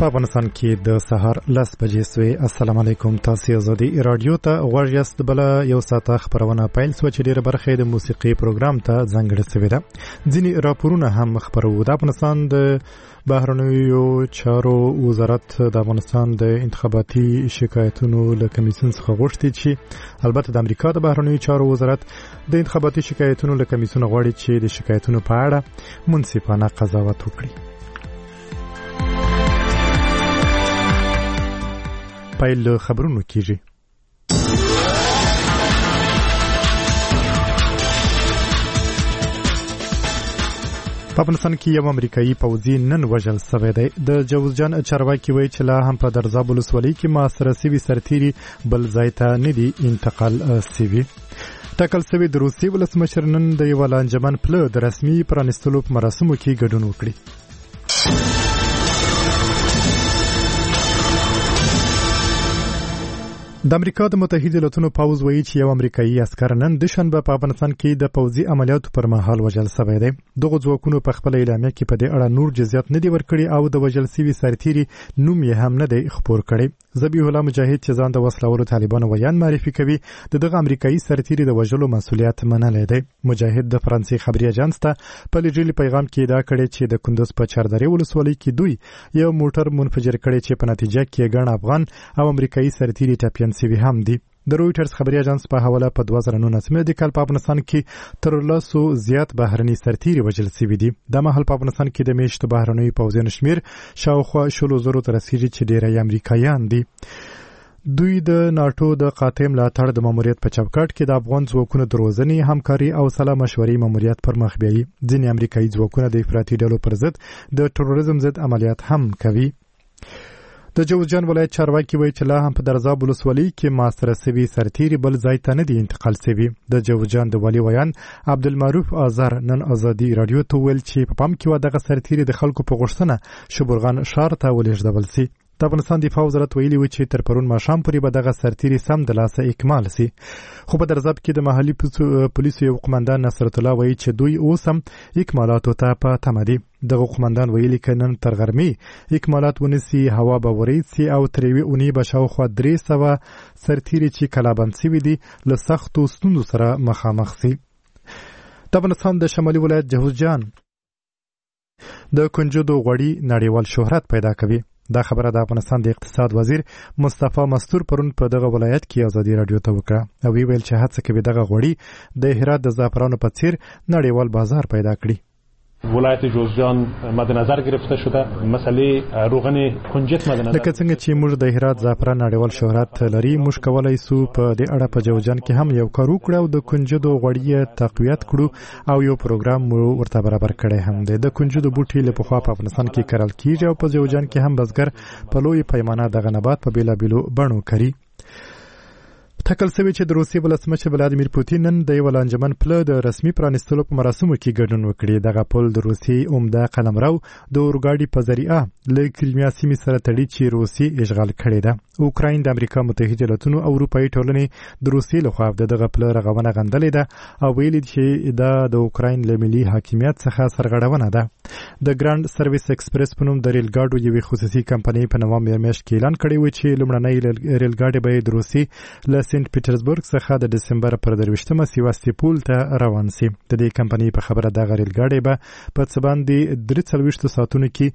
په افغانستان کې د سهار 10 بجې سوی. السلام علیکم. تاسو آزادي رادیو ته غوږ یاست. بل یو ساعت خبرونه پیل سو چې ډیره برخه د موسیقي پروګرام ته ځانګړې شوې ده. ځینې راپورونه هم خبرو. د افغانستان د بهرنیو چارو وزارت د افغانستان د انتخاباتي شکایتونو له کمیسیون څخه غوښتي چې البته د امریکا د بهرنیو چارو وزارت د انتخاباتي شکایتونو له کمیسیون غواړي چې د شکایتونو په اړه منصفانه قضاوت وکړي. پایل خبرونو کیږي. په افغانستان کې یو امریکایي پوځي نن وژل شوی دی. د جوزجان چارواکي وایي چې لا هم په درزاب ولسوالۍ کې محاصره شوي سرتیري بل ځای ته نه دي انتقال شوي. ټاکل شوی د روسیې ولسمشر نن د یو لانجمن پله د رسمي پرانیستلو په مراسمو کې ګډون وکړي. د امریکا د متحده ایالاتونو پوځ وایي چې یو امریکایي عسکر نن د شنبه په افغانستان کې د پوځي عملیاتو پر مهال وژل شوی دی. دغه ځواکونو په خپل اعلامیه کې په دې اړه نور جزئیات نه دي ورکړي او د وژل شوي سرتیري نوم یې هم نه دی خپور کړی. ذبیح الله مجاهد چې ځان د وسلوالو طالبانو ویان معرفي کوي دغه امریکایي سرتیري د وژلو مسؤلیت منلی دی. مجاهد د فرانسې خبري اژانس ته په لیږلي پیغام کې ادعا کړې چې د کندوز په چاردرې ولسوالۍ کې دوی یو موټر منفجر کړی چې په نتیجه کې ګڼ افغان او امریکایي سرتیري ټپیان سوي هم دي. د رويټرز خبري اژانس په حواله په 2019 کال په افغانستان کې تر 100 زیات بهرني سرتیري وژل شوي دي. د مهال په افغانستان کې د میشتو بهرنیو پوځیانو شمیر شاوخوا 100,000 ته رسیږي چې ډیری امریکایان دي. دوی د ناتو د قاطع ملاتړ د ماموریت په چوکاټ کې د افغان ځواکونو د روزنې همکاري او سلا مشورې ماموریت پر مخ بیایي. ځینې امریکایي ځواکونه د افراطي ډلو پر ضد د تروریزم ضد عملیات هم کوي. د جوزجان ولایت چارواکي وایي چې لا هم په درزاب ولسوالۍ کې محاصره شوي سرتیري بل ځای ته نه دي انتقال شوي. د جوزجان د والي ویان عبدالمعروف آذر نن آزادي رادیو ته ویل چې په پام کې و دغه سرتیري د خلکو په غوښتنه شبرغان ښار ته ولېږدول شي. د افغانستان دفاع وزارت ویلي و چې تر پرون ماښام پورې به دغه سرتیري سم د لاسه اکمال شي. خو په درزاب کې د محلي پولیسو یو قومندان نصرت الله وایي چې دوی اوس هم اکمالاتو ته په تمه دي. دغه قومندان ویلي که نن تر غرمې اکمالات ونیسي هوا به ورید سي او تر یوې اونۍ به شاوخوا 300 سرتیري چې کلابند شوي دي له سختو ستونزو سره مخامخ شي. د افغانستان د شمالي ولایت جوزجان د کنجدو غوړي نړیوال شهرت پیدا کوي. دا خبره د افغانستان د اقتصاد وزیر مصطفی مستور پرون په دغه ولایت کې آزادي رادیو ته وکړه او ویل چې هڅه کوي دغه غوړي د هرات د زعفرانو په څیر نړیوال بازار پیدا کړي. ولایت جوزجان مد نظر گرفته شده مسئله روغن کنجد مد نظر. لکه څنګه چې موږ د هرات زعفران نړیوال شهرت لري موږ کولای سو په دې اړه په جوزجان کې هم یو کار وکړو او د کنجدو غوړي تقویت کړو او یو پروګرام ورته برابر کړی هم دی. د کنجدو بوټي له پخوا په افغانستان کې کرل کیږي او په جوزجان کې هم بزګر په لوی پیمانه دغه نبات په بیلابیلو بڼو کري. ټاکل شوی چې د روسیې ولسمشر ولادیمیر پوتین نن د یو لانجمن پله د رسمي پرانیستلو په مراسمو کې ګډون وکړي. دغه پل د روسیې عمده قلمرو د اورګاډي په ذریعه له کریمیا سیمې سره تړي چې روسیې اشغال کړې ده. اوکراین د امریکا متحده ایالاتونو او اروپایي ټولنې د روسیې لخوا دغه پله رغونه غندلې ده او ویلي چې دا د اوکراین له ملي حاکمیت څخه سرغړونه ده. د ګراند سرویس ایکسپریس په نوم د ریل ګاډو یوې خصوصي کمپنۍ په نوامبر میاشت کې اعلان کړی و چې لومړنی ریل ګاډی به د روسیې له سنت پیټرزبورګ څخه د دسمبر پر 23 سیواستوپول ته روان شي. د دې کمپنۍ په خبره دغه ریل ګاډی به په څه باندې 43 ساعتونو کې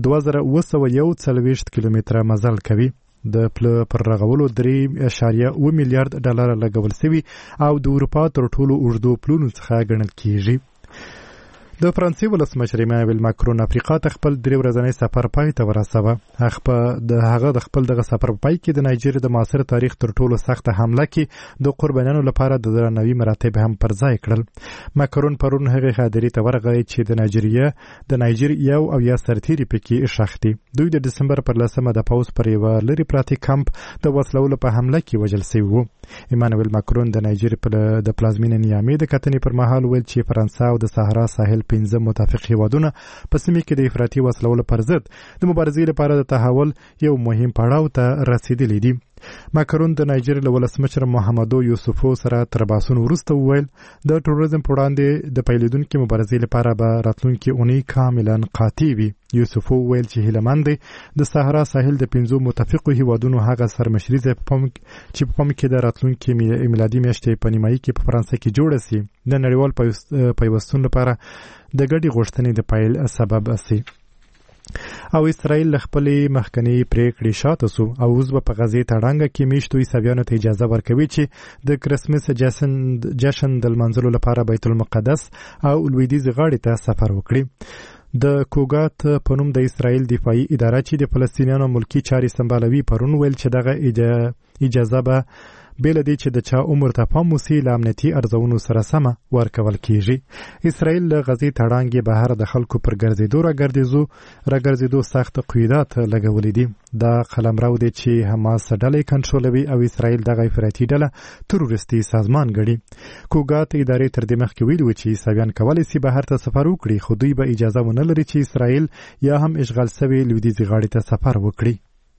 2941 کیلومتره مزل کوي. د پله پر رغولو 3.1 میلیارډ ډالر لګول شوي او د اروپا تر ټولو اوږدو پلونو څخه ګڼل کیږي. د فرانسې ولسمشر ایمانوئل ماکرون افریقا ته خپل 3 ورځنی سفر پای ته ورسوه. هغه د خپل دغه سفر په پای کې د نایجیریا د معاصر تاریخ تر ټولو سخته حمله کې د قربانیانو لپاره د درناوي مراتب هم پر ځای کړل. ماکرون پرون هغه خادري ته ورغی چې د نایجیریا او یا سرتیري پکې ښخ دي. دوی د دسمبر پر 10 د پاوز پر یو لري پراته کمپ د وسلو په حمله کې وژل شوی وو. ایمانوئل ماکرون د نایجیریا د پلازمینې نیامې د کتنې پر مهال ویل چې فرانسه او د صحرا ساحل 15 متفق هیوادونه په سیمه کې د افراطي وسلو پر ضد د مبارزې لپاره د تحول یو مهم پړاو ته رسیدلی دي. ماکرون د نایجر له ولسمشر محمدو یوسفو سره تر باسونو وروسته وویل د ټوریزم په وړاندې د پیلېدونکو مبارزې لپاره به راتلونکي اونۍ کاملا قاطع وي. یوسفو ویل چې هیلمند دی د صحرا ساحل د 5 متفقو هیوادونو هغه سرمشري ځای چې په پام کې د راتلونکي میلادي میاشتې په نیمایي کې په فرانسه کې جوړه سي د نړیوال پیوستون لپاره د ګډې غوښتنې د پیل سبب سي. او اسرائیل خپلې مخکنی پریکړې شاته سو او اوس په غزې تړانګه کې میشتو عیسویانو ته اجازه ورکوي چې د کرسمس جشن د لمانځلو لپاره بیت المقدس او لویدیځ غاړې ته سفر وکړي. د کوګات په نوم د اسرائیل دفاعي اداره چې د فلسطینیانو ملکی چارې سمبالوي پرون ویل چې دغه اجازه به بل دې چې د چا عمر ته پام وسی له امنیتي ارزونو سره سمه ورکول کیږي. اسرائیل له غزې تړانګې بهر د خلکو پر ګرځېدو سخت قیودات لګولې دي. دا قلمرو دی چې حماس ډلې کنټرولوي او اسرائیل دغه افراطي ډله تروریستي سازمان ګڼي. کوګات ادارې تر دې مخکې ویلي و چې عیسویان کولی سي بهر ته سفر وکړي خو دوی به اجازه ونه لري چې اسرائیل یا هم اشغال شوي لویدیځې غاړې ته سفر وکړي.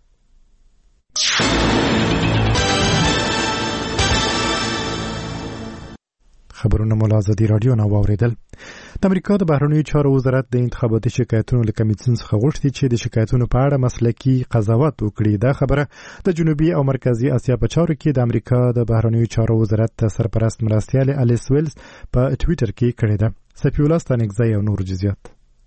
خبرونه مو له ازادي راډیو نه واوریدل. د امریکا د بهرنیو چارو وزارت د انتخاباتي شکایتونو له کمیسیون څخه غوښتي چې د شکایتونو په اړه مسلکي قضاوت وکړي. دا خبره د جنوبي او مرکزی اسیا په چارو کې د امریکا د بهرنیو چارو وزارت سرپرست مرستیال الیس ویلز په ټوئیټر کې کړې ده. سفی الله ستانکزی او نور جزئیات.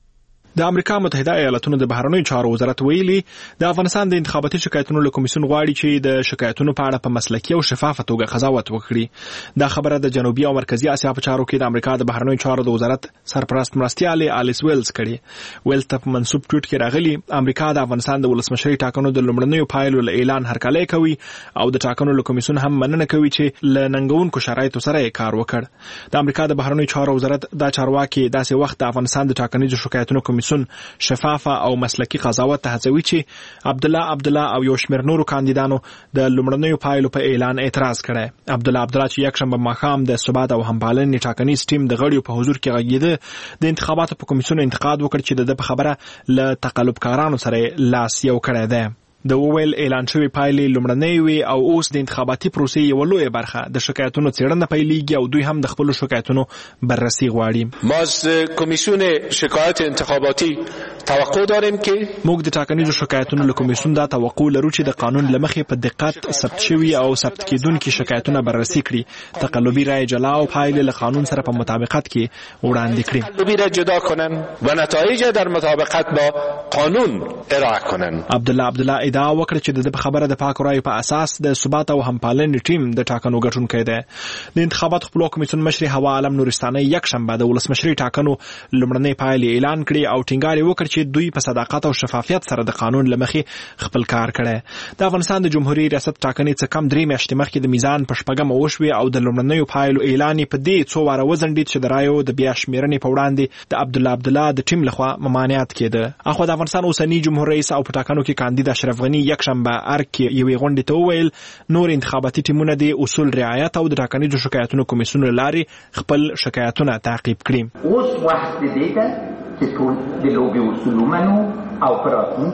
د امریکا متحده ایالاتونو د بهرنیو چارو وزارت ویلي د افغانستان د انتخاباتي شکایتونو له کمیسیون غواړي چې د شکایتونو په اړه په مسلکي او شفافه توګه قضاوت وکړي. دا خبره د جنوبي او مرکزی اسیا په چارو کې د امریکا د بهرنیو چارو د وزارت سرپرست مرستیال الیس ویلز کړي. ویلز ته په منسوب ټویټ کې راغلي امریکا د افغانستان د ولسمشري ټاکنو د لومړنیو پایلو له اعلان هرکلی کوي او د ټاکنو له کمیسیون هم مننه کوي چې له ننګونکو شرایطو سره یې کار وکړ. د امریکا د بهرنیو چارو وزارت دا چارواکي داسې وخت د افغانستان د ټاکنیزو شکایتونو کمیسیون شفافه او مسلکی قضاوت ته هڅوي چې عبدالله او یو شمېر نورو کاندیدانو د لومړنیو پایلو په اعلان اعتراض کړی. عبدالله چې یکشنبه ماښام د ثبات او همپالنې ټاکنیز ټیم د غړیو په حضور کې غږیده د انتخاباتو په کمیسیون انتقاد وکړ چې د په خبره له تقلبکارانو سره لاس یو کړی دی. د وویل اعلان شوی پایلې لومړنۍ وي او اوس د انتخاباتي پروسې یو لوی برخه د شکایتونو څېړنه پیلېږي او دوی هم د خپل شکایتونو بررسي غواړي. ما از کمیسیون شکایت انتخاباتی توقع داریم که موږ د ټاکنیزو شکایتونو له کمیسیون دا توقع لرو چې د قانون له مخې په دقت ثبت شوي او ثبت کېدونکي شکایتونه بررسي کړي، تقلبي رای جلا او پایلې له قانون سره په مطابقت کې وړاندې کړي، تقلبی را جدا کنن و نتایج در مطابقت با قانون ارائه کنن. عبدالله ادعا وکړه چې د خبره د پاک رایو په اساس د ثبات او همپالنې ټیم د ټاکنو ګټونکی دی. د انتخاباتو خپلواک کمیسیون مشر هوا عالم نورستاني یکشنبه د ولسمشري ټاکنو لومړنۍ پایلې اعلان کړي او ټینګار یې وکړ چې دوی په صداقت او شفافیت سره د قانون له مخې خپل کار کړی. د افغانستان د جمهوریت ریاست ټاکنې څخه کم 3 میاشتې مخکې د میزان په شپږمه وشوې او د لومړنیو پایلو اعلان په دې څو واره وځنډید چې د رایو د بیا شمیرنې په وړاندې د عبدالله د ټیم لخوا ممانعت کېده. اخو د افغانستان اوسنی جمهور رئیس او په ټاکنو کې کاندید اشرف غنی یکشنبه ارک یوې غونډې ته وویل نور انتخاباتي ټیمونه د اصول رعایت او د ټاکنیزو شکایتونو کمیسیون لارې خپل شکایتونه تعقیب کړي. اوس وخت دی که ټول د لوبي اصول ومنو او پراتون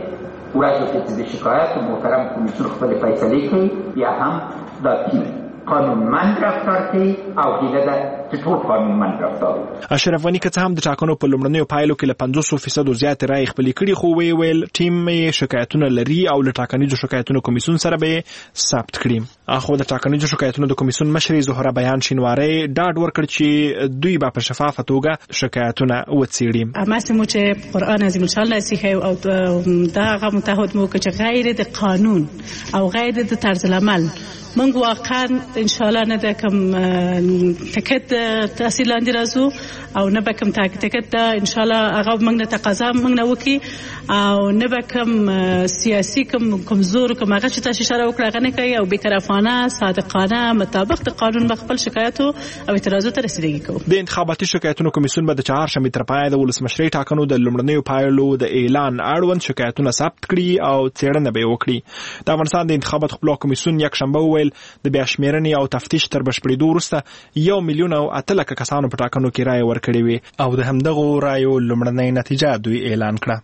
کې ورځو کې د شکایت محترم کمیسیون خپل فیصله کوي یا هم د ټیم قانونمند رفتار کوي او هیله ده چې ټول قانونمند رفتار وکړي. اشرف غنی که څه هم د ټاکنو په لومړنیو پایلو کې له 50% زیات رای خپلې کړي خو ویل ټیم یې شکایتونه لري او له ټاکنیزو شکایتونو کمیسیون سره به ثبت کړي. اخو د ټاکنیزو شکایتونو د کمیسیون مشر زهره بیان شینواری ډاډ ورکړ چې دوی به په شفافه توګه شکایتونه وڅېړي. اماسمو چې قرآن عظیم الله نصیحه او دا هغه متحد مو چې غیر د قانون او غیر د طرز العمل منګ واقعا ان شاء الله نه د کوم تکت تحصیل لاندې راځو او نه به کوم تکت ان شاء الله هغه موږ نه تقاضا موږ نه وکي او نه به کوم سیاسي کوم کمزور کوم هغه چې تاسو اشاره وکړه هغه نه کوي او بی‌طرفانه صادقانه مطابق د قانون به خپل شکایت او اعتراضات رسیدګي کوي. د انتخاباتي شکایتونو کمیسیون به د چهارشنبه تر پایه د ولسمشري ټاکنو د لومړنیو پایلو د اعلان اړوند شکایتونه ثبت کړي او څېړنه به وکړي. د افغانستان د انتخاباتو خپلواک کمیسیون یکشنبه د بیا شمیرنې او تفتیش تر بشپړېدو وروسته 1,08,000 کسانو په ټاکنو کې رایه ورکړې وې او د همدغو رایو لومړنۍ نتیجه دوی اعلان کړه.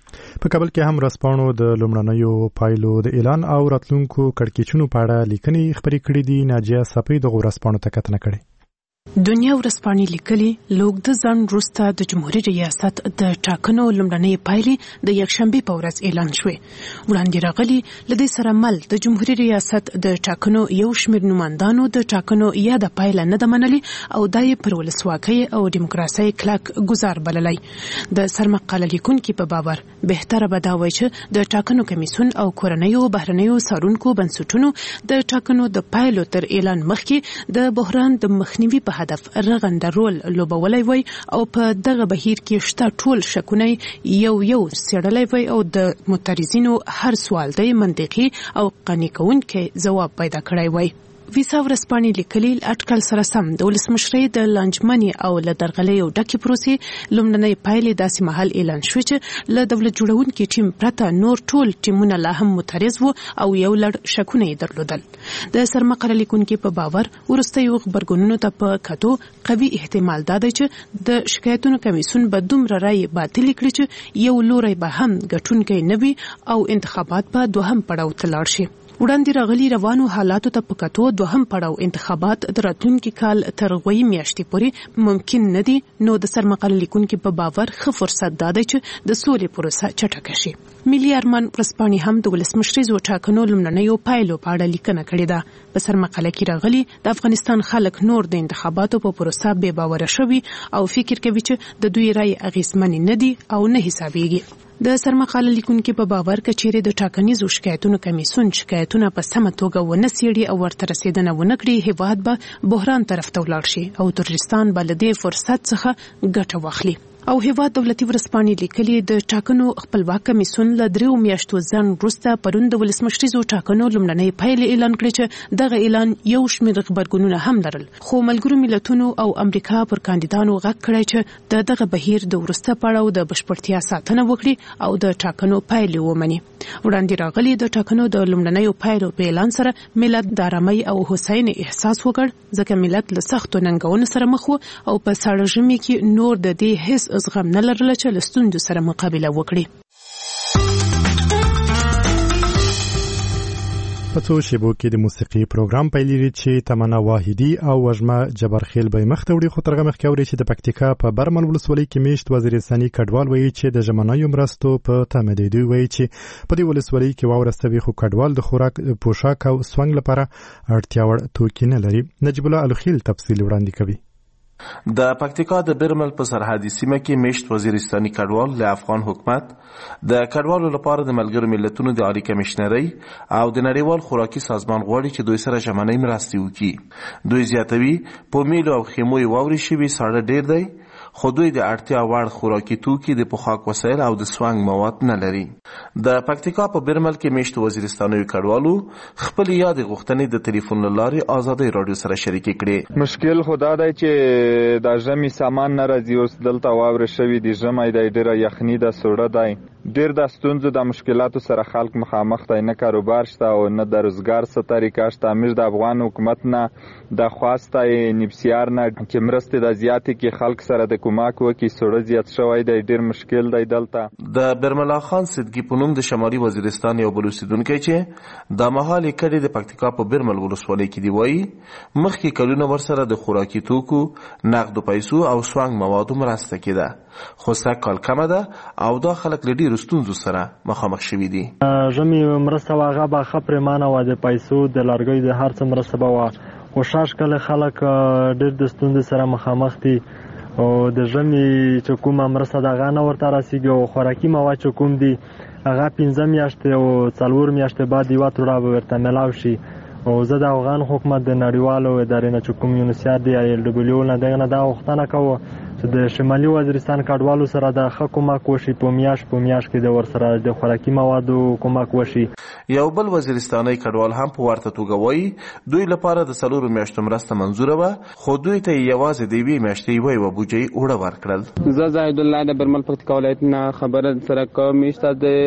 په کابل کې هم رسپانو د لومړنیو پایلو د اعلان او راتلونکو کړکېچونو په اړه لیکنې خبرې کړې دي. ناجیه صفی د رسپانو ته کتنه کړې. دنیا ورځپاڼې لیکلي لوګ د ځان وروسته د جمهوریت ریاست د ټاکنو لومړنۍ پایلې د یکشنبه په ورځ اعلان شوې. وړاندې راغلي لدې سره مل د جمهوریت ریاست د ټاکنو یو شمېر نوماندانو د ټاکنو یا د پایله نه د منلي او دای پر ولسواکۍ او دیموکراسۍ کلک گزار بللی. د سرمقاله لیکونکو په باور بهتره به دا وای چې د ټاکنو کمیسیون او کورنیو بهرنیو څارونکو بنسټونو د ټاکنو د پایلو تر اعلان مخکې د بحران د مخنیوي په هدف رغنده رول لوبولای وای او په دغه بهیر کې شته ټول شکونه یو سړلای وای او د معترضینو هر سوال د منطقي او قانع کوونکې ځواب پیدا کړی وای. ویسا ورځپاڼې لیکلي اټکل سره سم د ولسمشرۍ د لانجمنې او له درغلیو ډکې پروسې لومړنۍ پایلې داسې مهال اعلان شوې چې له دولت جوړونکي ټیم پرته نور ټول ټیمونه لا هم معترض وو او یو لړ شکونه یې درلودل. د سرمقاله لیکونکو په باور وروستیو خبرګونونو ته په کتو قوي احتمال دا دی چې د شکایتونو کمیسیون به دومره رای باطل کړي چې یو لوري به هم ګټونکی نه وي او انتخابات په دوهم پړاو ته لاړ شي. وړاندې راغلي روانو حالاتو ته په کتو دوهم پړاو انتخابات د راتلونکي کال تر غوي میاشتې پورې ممکن نه دي. نو د سرمقاله لیکونکو په باور ښه فرصت دا دی چې د سولې پروسه چټکه شي. ملي ارمان ورځپاڼې هم د ولسمشریزو ټاکنو لومړنیو پایلو په اړه لیکنه کړې ده. په سرمقاله کې راغلي د افغانستان خلک نور د انتخاباتو په پروسه بې باوره شوي او فکر کوي چې د دوی رای اغیزمن نه دي او نه حسابيږي. د سرمقاله لیکونکو په باور کچېره د ټاکنیزو شکایتونو کمیسیون شکایتونه په سمه توګه ونه سیړي او ورته رسیدنه ونه کړي، هیواد به بحران طرف ته ولاړ شي او ترکستان به له دې فرصت څخه ګټه واخلي. او هیواد دولتي ورځپاڼې لیکلي د ټاکنو خپلواک کمیسیون له 3 میاشتو ځنډ وروسته پرون د ولسمشریزو ټاکنو لومړنۍ پایلې اعلان کړې چې دغه اعلان یو شمېر خبرګونونه هم لرل، خو ملګرو ملتونو او امریکا پر کاندیدانو غږ کړی چې دغه بهیر د وروسته پړاو د بشپړتیا ساتنه وکړي او د ټاکنو پایلې ومني. وړاندې راغلي د ټاکنو د لومړنیو پایلو په اعلان سره ملت د آرامۍ او هوساینې احساس وکړ، ځکه ملت له سختو ننګونو سره مخ وو او په ساړه ژمي کې نور د دې هیڅ زغم نه لرله چې له ستونزو سره مقابله وکړي. په څو شیبو کې د موسیقي پروګرام پیلېږي چې تمنا واحدي او وژمه جبرخیل به مخ ته وړي، خو ترغه مخکې اوري چې د پکتیکا په برمل ولسوالۍ کې میشت وزیرستاني کډوال وایي چې د ژمنیو مرستو په تمه دی. دوی وایي چې په دې ولسوالۍ کې واوره ستوي، خو کډوال د خوراک، پوشاک او سونګ لپاره اړتیا وړ توکي نه لري. نجیب الله الخیل تفصیل وړاندې کوي. د پکتیکا د برمل په سرحدي سیمه کې میشت وزیرستاني کډوال له افغان حکومت د کډوالو لپاره د ملګرو ملتونو د عالی کمشنرۍ او د نړیوال خوراکي سازمان غواړي چې دوی سره ژمنۍ مرستې وکړي. دوی زیاتوي په میلو او خیمو واوري شوي ساړه ډیر دی، خو دوی د اړتیا وړ خوراکي توکي، د پوښاک وسایل او د سوانګ مواد نه لري. د پکتیکا په برمل کې میشت وزیرستاني کډوالو خپل یاد غوښتنې د ټلیفون لارې آزادۍ رادیو سره شریک کړي. مشکل خدا دی چې د ژمي سامان نه راځي، اوس دلته واوره شوي دي، ژمی دی، ډیره یخني ده، سوړه دی، ډیر د ستونزو د مشکلاتو سره خلک مخامخ دی، نه کاروبار شته او نه د روزګار څه طریقه شته. موږ د افغان حکومت نه د خواسته نبسیار نه چې مرستې د زیاتې کې خلک سره د کومک وکړي، سوړه زیات شوی دی، ډیر مشکل دی دلته. د برملا خان صدقي په نوم د شمالي وزیرستان یو بل اوسیدونکی چې د مهال کډې د پکتیکا په برمل ولسوالۍ کې دی وایي مخکې کلونه ورسره د خوراکي توکو، نقدو پیسو او سوانګ موادو مرسته کېده، خو سږ کال کمه ده او دا خلک له ډېرو ستونزو سره مخامخ شوي دي. ژمي مرسته وه هغه به ښه پرېمانه وه، د پیسو د لرګیو د هر څه مرسته به وه، خو شاش کله خلک ډېر د ستونزې سره مخامخ دي او د ژمي چې کومه مرسته د هغه نه ورته رسېږي او خوراکي مواد چې کوم دي هغه 15 میاشتې او 4 میاشتې بعد یوه توړه به ورته میلاو شي. او زه د افغان حکومت د نړیوالو ادارې نه چې کوم یونیسیار دی ILWO نه دغه نه دا غوښتنه کوو چې د شمالي وزیرستان کډوالو سره د ښه کومک وشي، په میاشت کې د ورسره د خوراکي موادو کومک وشي. یو بل وزیرستاني کډوال هم په ورته توګه وایي دوی لپاره د 4 میاشتو مرسته منظوره وه، خو دوی ته یوازې د 2 میاشتې یوه بودجه اوړه ورکړل. زه زاهد الله د برمل پکتیکا ولایت نه خبره سره کوم. میاشته د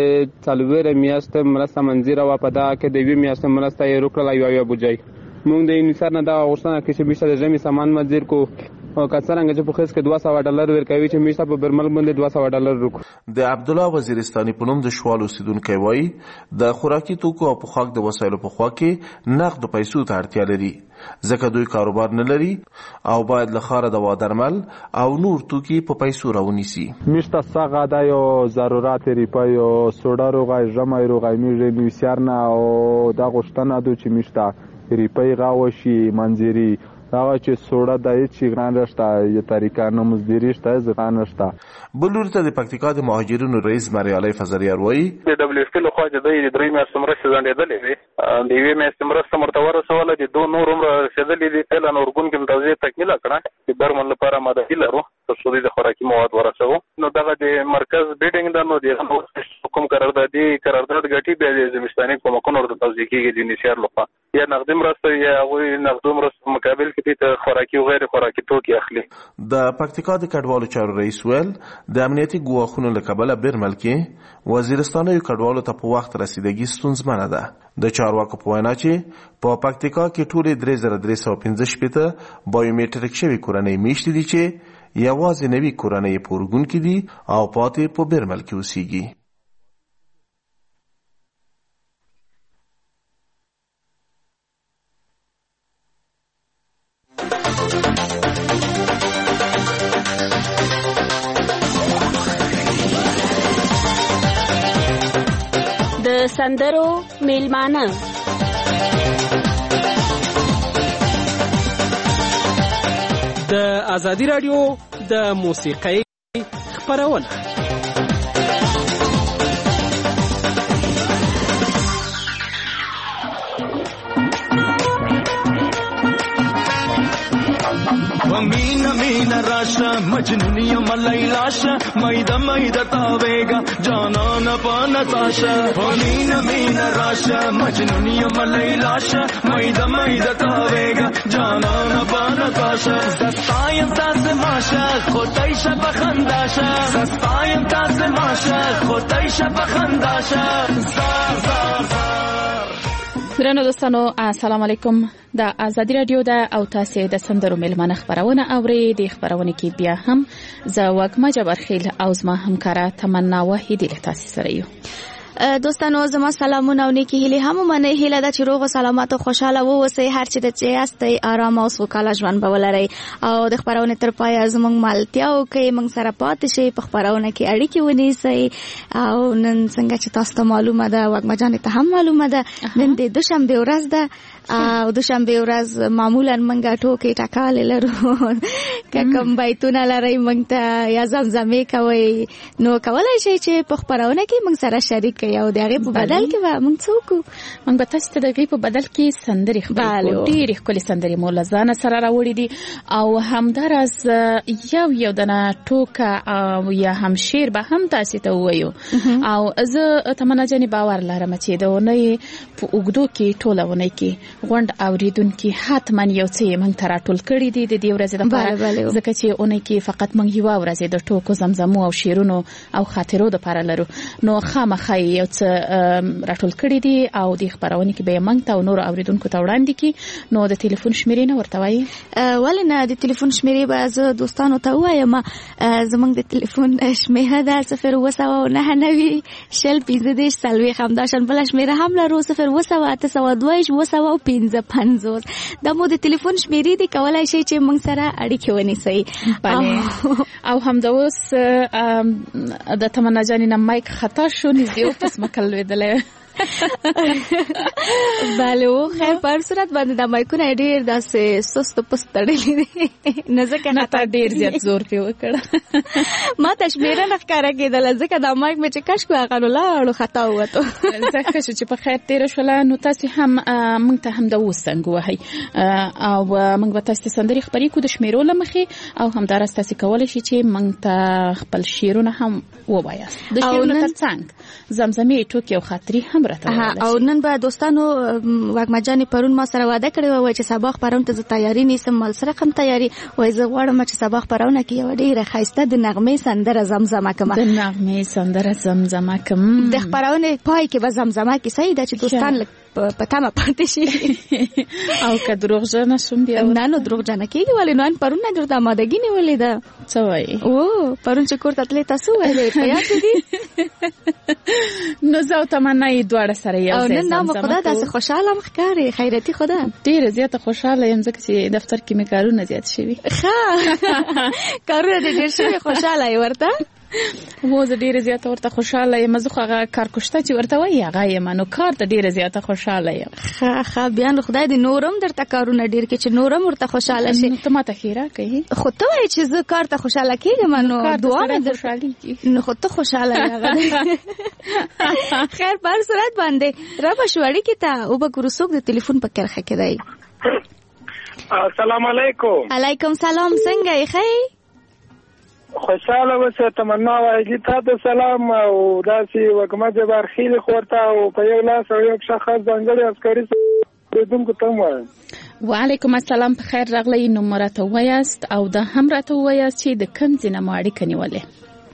4 میاشتې مرسته منظوره وه، په دغه کې د 2 میاشتې مرسته یې وکړله یوه بودجه. موږ د یونیسیار نه دغه غوښتنه کوي چې بیشته د ژمي سامان مزیر کو، او که څرنګه چې په خیس کې $200 ورکوي چې میشته په برمل باندې $200 وکړو. د عبدالله وزیرستاني په نوم د شوال اوسیدونکی وایي د خوراکي توکو او پخاک د وسایلو په خوا کې نقد پیسو ته اړتیا لري ځکه دوی کاروبار نه لري او باید له ښاره دوا درمل او نور توکي په پیسو راونیسي. میشته ساغه دا یو ضرورت ریپای او سوډا روغای ژمی روغای میږي نوسیارنا او دا غشتنه دو چې میشته ریپای غاوشي منځري هغه چې سوډا دای چې ګران راشته یو طریقه نه مزدوري شته ځان راشته. بلور ته د پکتیکا د مهاجرینو رئیس مریالي فزریار وایي د دبليو اف پی له خوا د 3 میاشتې مرستې ځنډېدلې وي د 2 میاشتې مرسته مرته ورسوله د 2 نور عمر رسېدلې دي اعلان ورګون کې متوجه تکمیل کړه چې برمن لپاره ماده لرو تر څو د خوراکي مواد ورسوو. نو دغه د مرکز بیډینګ د نو د حکومت قراردادي قرارداد غټي به د زمستاني کومکونو ورته توضیح کیږي د نشر لپاره یا نقدي مرسته یا غوي نقدو مرسته مقابل کې ته خوراکي او غیر خوراکي توکي اخلي. د پکتیکا د کډوالو چارو رئیس ویل د امنیتي ګواښونو له کبله برمل کې وزیرستاني کډوالو ته په وخت رسیدګي ستونزمنه ده. د چارواکو په وینا چې په پکتیکا کې ټولې 3315 بایومټریک شوي کورنۍ میشتې دي چې یوازې نوي کورنۍ په اورګون کې دي او پاتې په برمل کې اوسېږي. د سندرو میلمانه د ازادي رادیو د موسیقۍ خپرونه مینا مینا راشا مجنونی ملیلاشا میدا میدا تاویگا جانان پانتاشا مینا مینا راشا مجنونی ملیلاشا میدا میدا تاویگا جانان پانتاشا زستایم تاز ماشا خودایش بخنداشا زستایم تاز ماشا خودایش بخنداشا زار زار زار. درنو دوستانو السلام علیکم. د ازادي رادیو د او تاسو د سندرو میلمانه خبرونه اوري. د خبرونه کې بیا هم زه وګما جبرخیل او زما همکارا تمنا وحیدی له تاسو سره یو. دوستانو زما سلامونه او نیکی هیله هم منه هیله د چروغ سلامت او خوشاله وو وسه هر چې د چیاستي آرام او سوکاله ژوند بولري او د خبرونه تر پای زموږ مالتیا او کې موږ سره پاتې شي په خبرونه کې اړیکې ونیسي او نن څنګه چې تاسو ته معلومه ده وګما جان ته هم معلومه ده نن د دوشنبه ورځ ده او دوشنبه ورځ معمولا موږ ټوکې ټکال لرو کوم بیتونه لري موږ ته یا زمزمه کوي نو کولای شي چې په خبرونه کې موږ سره شریک یو دغه په بدل کې و موږ څوک موږ به تاسو ته دغه په بدل کې سندري خبرې ډېرې ښکلې سندري مولزانه سره راوړي دي او همدارس یو دنه ټوکه او یا هم شعر به هم تاسو ته وایو او زه تمنا جنې باور لرم چې د ونې په اوګدو کې ټولونه کې غونډ اوریدونکو حتما یو څه موږ تر ټول کړی دي د دې ورځې لپاره ځکه چې ونې کې فقط موږ یو ورځې د ټوکو زمزمو او شعرونو او خاطرو لپاره لرو نو خامخا یو څه راټول کړی دي او د خبرونه کې به موږ ته نور اوریدونکو ته وړاندې کی نو د ټلیفون شمیرې نه ورته وایي ولنه د ټلیفون شمیرې به زه دوستانو ته وایم زمونږ د ټلیفون شمیره ده 029 شل 15 سلوي خمداشن بل شمیره هم لرو 029 د مو د ټلیفون شمیرې دی کولای شي چې موږ سره اړیکه ونیسي او هم د اوس د تمنا جانې نه مایک خطا شو نږدې پس مکل ویدلې بله و خیر پر صورت باندې د مایکونه ډیر داسې سست پستړلې دي نه ځکه نه تا ډیر زیات زور په وکړه ما تشمیره نه ښکارا کېدل ځکه د مایک مې چې کش کو هغه لاړو خطا وته ځکه چې په خیر تیر شول نو تاسو هم موږ ته هم د وسنګ وهي او موږ به تاسو سندري خبرې کو د شمیرو لمخې او هم درس تاسو کولای شئ چې موږ ته خپل شیرونه هم ووایاست د شیرونو ترڅنګ زمزمې ټوکې او خاطرې هم هم راته او نن به دوستانو وګما جان پرون ما سره وعده کړی و چې سبا خبرونه ته تیاری نیسم مال سره کوم تیاری وای زه غواړم چې سبا خبرونه کې یو ډیره خاصه د نغمې سندره زمزمه کوم د نغمې سندره زمزمه کوم د خبرونه پای کې به زمزمه کې صحیح ده چې دوستان په تمه پاتې شي او که دروغجن شوم بیا نه دروغجن کېږي ولې نو پرون نه درته آمادګي نیولې ده څه وایي او پرون چې کور ته تلې تاسو وایي په یاد دي نو زه او تمنا یې دواړه سره یو ځای او نن نو خدا داسې خوشاله مخکاري خیرتي خدا ډیره زیاته خوشاله یم ځکه چې دفتر کې مې کارونه زیات شوي کارونه دې ډېر شوي خوشاله یې ورته مو زه ډیره زیاته ورته خوشاله یم زه خو هغه کار کوشته چې ورته وایي هغه یم نو کار ته ډیره زیاته خوشاله یم ښه بیا نو خدای دې نورم درته کارونه ډیر کې چې نورم ورته خوشاله شي ته ماته خیره کوي خو ته وایي چې زه کار ته خوشاله کېږم نو دواړه خوشحالېږي نو خو ته خوشاله یې هغه خیر په هر صورت باندې را به شو اړیکې ته وبګورو څوک د تلیفون په کرښه کې دی السلام علیکم علیکم سلام څنګه یې ښه خوشاله اوسه تمنا وايي تاسو سلام او داسې وګما جبار خیل خورته او په یو لاس او یو شخص ځانګړي عسکري دونکو ته وایم وعلیکم السلام په خیر راغلی نو مرته وایست او د هم راته وایست چې د کوم ځای نه ماړی کنيولې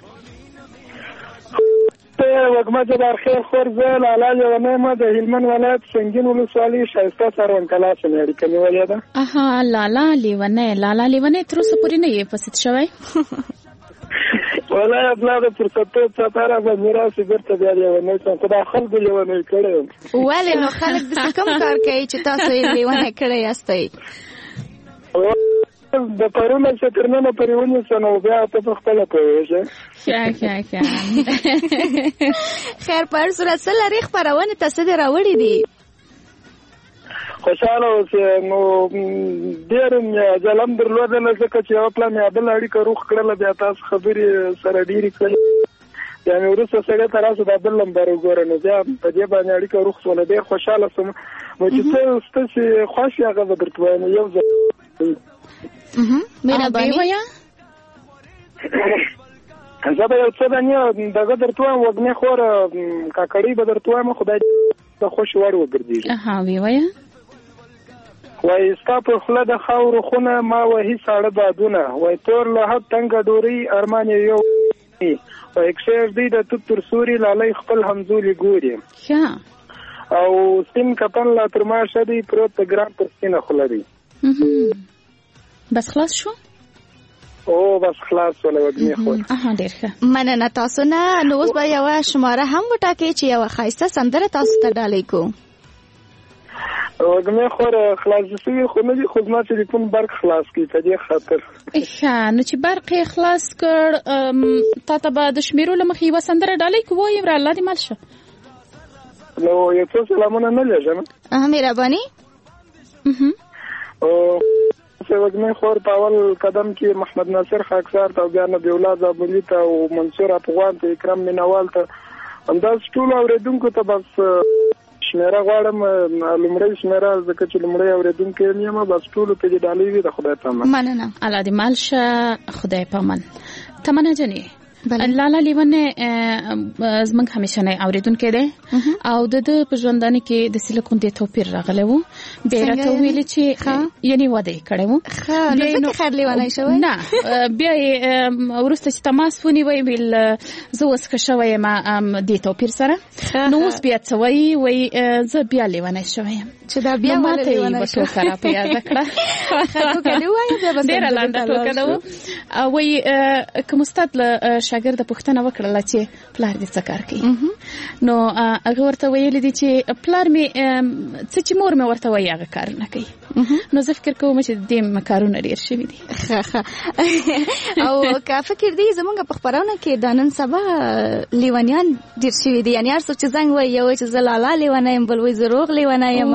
ته وګما جبار خیل خورزه لاله یو نه د هلمند ولایت سنگین ولسوالۍ شایسته سروان کلاس نه اړیکه نیولې ده اها لاله لیونه تر اوسه پورې نه یې پسید شوی ولا ابلاد فرصتو ستاره به میراث برته بیا لیونه څنګه خدای خلک لیونه کړي ولې نو خلک د کوم کار کوي چې تاسو یې لیونه کړی یاستئ د پرونه چې ترنه پرېونی سنو بیا ته خپل کوي ښه خیر په صورت سره لري خبرونه تاسو دې راوړې دي خوشاله اوسه نو ډېر ځلم درلودل ځکه چې یو پلان یې بل اړیکه روخ کړل بیا تاسو خبرې سره ډېری کړې یعنی ورسره سره تراسو د بل نمبر وګورئ بیا په دې باندې اړیکه روخ سونه ډېر خوشاله سم مو چې تاسو خوښ یاغه درته وایم یو ځل مهرباني ویا زه به یو څه باندې دغه درته وایم وګنه خور کاکړی به درته وایم خدای ته خوش وړ وګرځي اها وی ویا وای ستا په خله د خاور خونه ما وهي ساړه بادونه وای تور له حد تنګ ډوري ارمان یو وای کښې دې د تر سوري لالای خپل همزولي ګوري او سپین کپن لا تر ما شدي پروت ګرام پر سینه خلري بس خلاص شو او بس خلاص ولا وګني خو ډېر ښه مننه تاسو نه نو اوس به یو شماره هم وټاکئ چې یو خاصه سندره تاسو ته ډالۍ کو وګني خو خلاص شي خو نه دي خدمات ټلیفون برق خلاص کی ته دې خاطر ښه نو چې برق خلاص کړ تا ته به د شمیرو لمخې یو سندره ډالۍ کو وایي الله دې مال شه نو یو څه سلامونه نه لږه مهرباني او وګنه خور پاول قدم کې محمد ناصر خاکسار ته بیا نبی اولاد ابولی ته او منصور افغان ته اکرام مینوال ته انداز ټول اوریدونکو ته بس شمیره غواړم لمړی شمیره ځکه چې لمړی اوریدونکو یې ما بس ټول ته دې ډالۍ وي د خدای په امان مننه الله دې مال شه خدای په امان تمنه جنې لاله لیونه زمنګ همیشه نه اوریدونکو دی او د په ژوندانه کې د سیلیکون د توپیر راغلی وو بیا راته ویل چې یعنی واده کړی وو نو څنګه خیر لیونه شوی نه بیا ورسته چې تماس ونیوي ویل زه اوس ښه شوی یم د توپیر سره نو اوس بیا څه وایي زه بیا لیونه شوی یم چې دا بیا ولې لیونه شو ټوکه په یاد کړه ټوکه دی وایي بیا بس ډېره لنډه ټوکه ده وایي کوم استاد شاګرد پوښتنه وکړه چې پلار دې څه کار کوي نو هغه ورته ویل دي چې پلار می څه چې مور می ورته وایي هغه کار نه کوي نو زه فکر کوم چې دې کارونه ډیر شوي دي او که فکر دی زمونږ په خبرونه کې د نن سبا لیونیان ډیر شوي دي یعنی هر څوک چې زنګ وایي یو چې زه لالا لیونه یم بل وایي زه روغ لیونه یم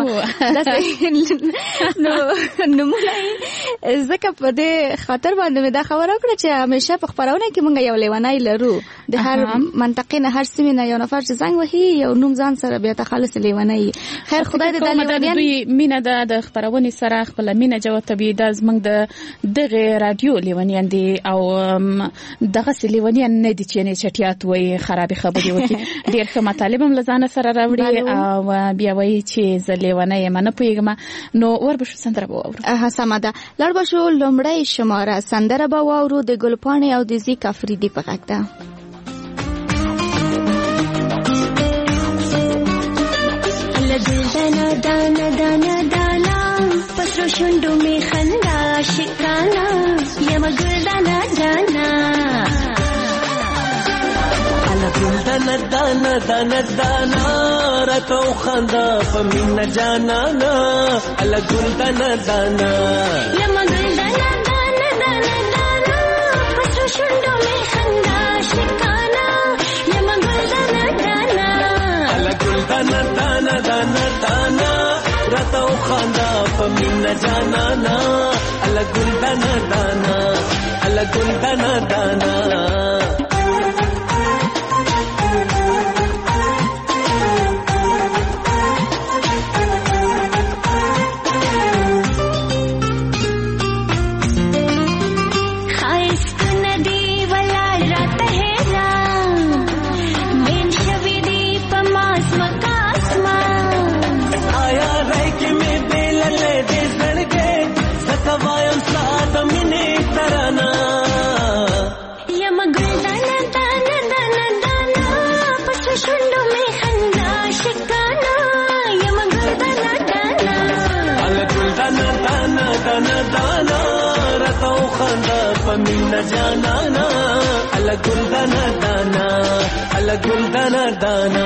نو نومونه ځکه په دې خاطر باندې مې دا خبره وکړه چې همیشه په خبرونه کې مونږ یو لیونی لرو د هر منطقې نه هر سیمې نه یو نفر چې زنګ وهي یو نوم ځان سره بیا ته خالص لیونی خیر خدای دې د لیونیان مینه د خبرونه خبرونه سره خپل مینه جوتبي د زمنګ د دغه رادیو لیونیان دي او دغه لیونیان نه دي چې نه چټیات وای خراب خبري وکي ډیر ښه مطالب هم لزانه سره راوړي او بیا وای چې زلیونه یې منه پویګم نو وربشو سندره وورو سماده لړبشو لومړی شماره سندره به وورو د ګلپاڼې او د زیک افریدي په غږ ده دانا دانا دانا دانا پسرو شندو می خندا شکانا یم گل دانا دانا الا گل دانا دانا دانا دانا راتو خندا پمین جانا نا الا گل دانا دانا یم گل دانا دانا دانا دانا پسرو شندو می خندا شکانا یم گل دانا دانا الا گل دانا دانا دانا دانا راتو خندا پمین جانا نا الا گل دانا دانا الا گل دانا دانا پمین جانا نا الا گل دانا دانا الا گل دانا دانا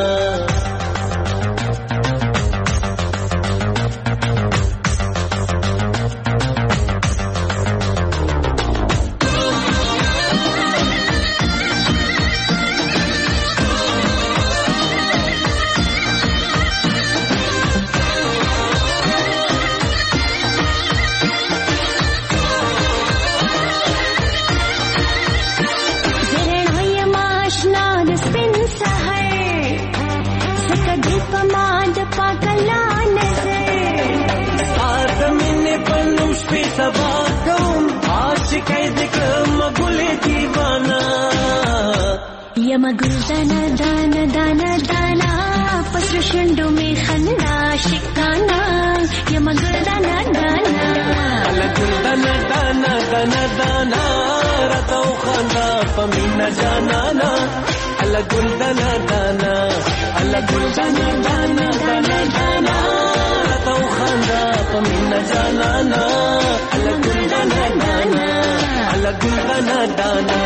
یم گل دانا دانا دانا دانا پسر شندو می خندا شکانا یم گل دانا دانا الا گل دانا دانا دانا دانا راتو خندا پمین جانا نا الا گل دانا دانا الا گل دانا دانا دانا دانا راتو خندا پمین جانا نا الا گل دانا دانا الا گل دانا دانا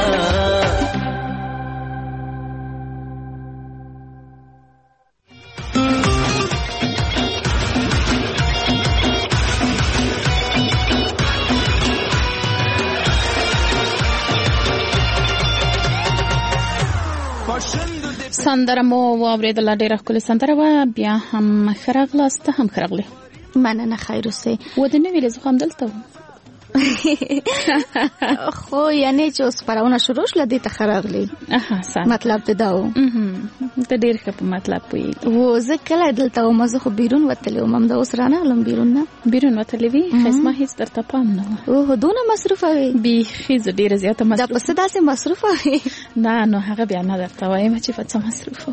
سندره مو واوریدله ډیره ښکلې سندره وه بیا هم ښه هم ښه مننه خیر اوسئ ودې نه ویلې زه خو همدلته وم خو یعنی چې اوس خپرونه شروع شوله دې ته ښه راغلې مطلب دې دا و ته ډېر ښه په مطلب پوهېږې و زه کله دلته وم زه خو بیرون وتلې وم همدا اوس رانغلم بیرون نه بیرون وتلې وې ښایست ما هېڅ درته پام نه وه اوهو دونه مصروفه وې بیخي زه ډېره زیاته مصروفه دا پسې داسې مصروفه وې نه نو هغه بیا نه درته وایم چې په څه مصروفه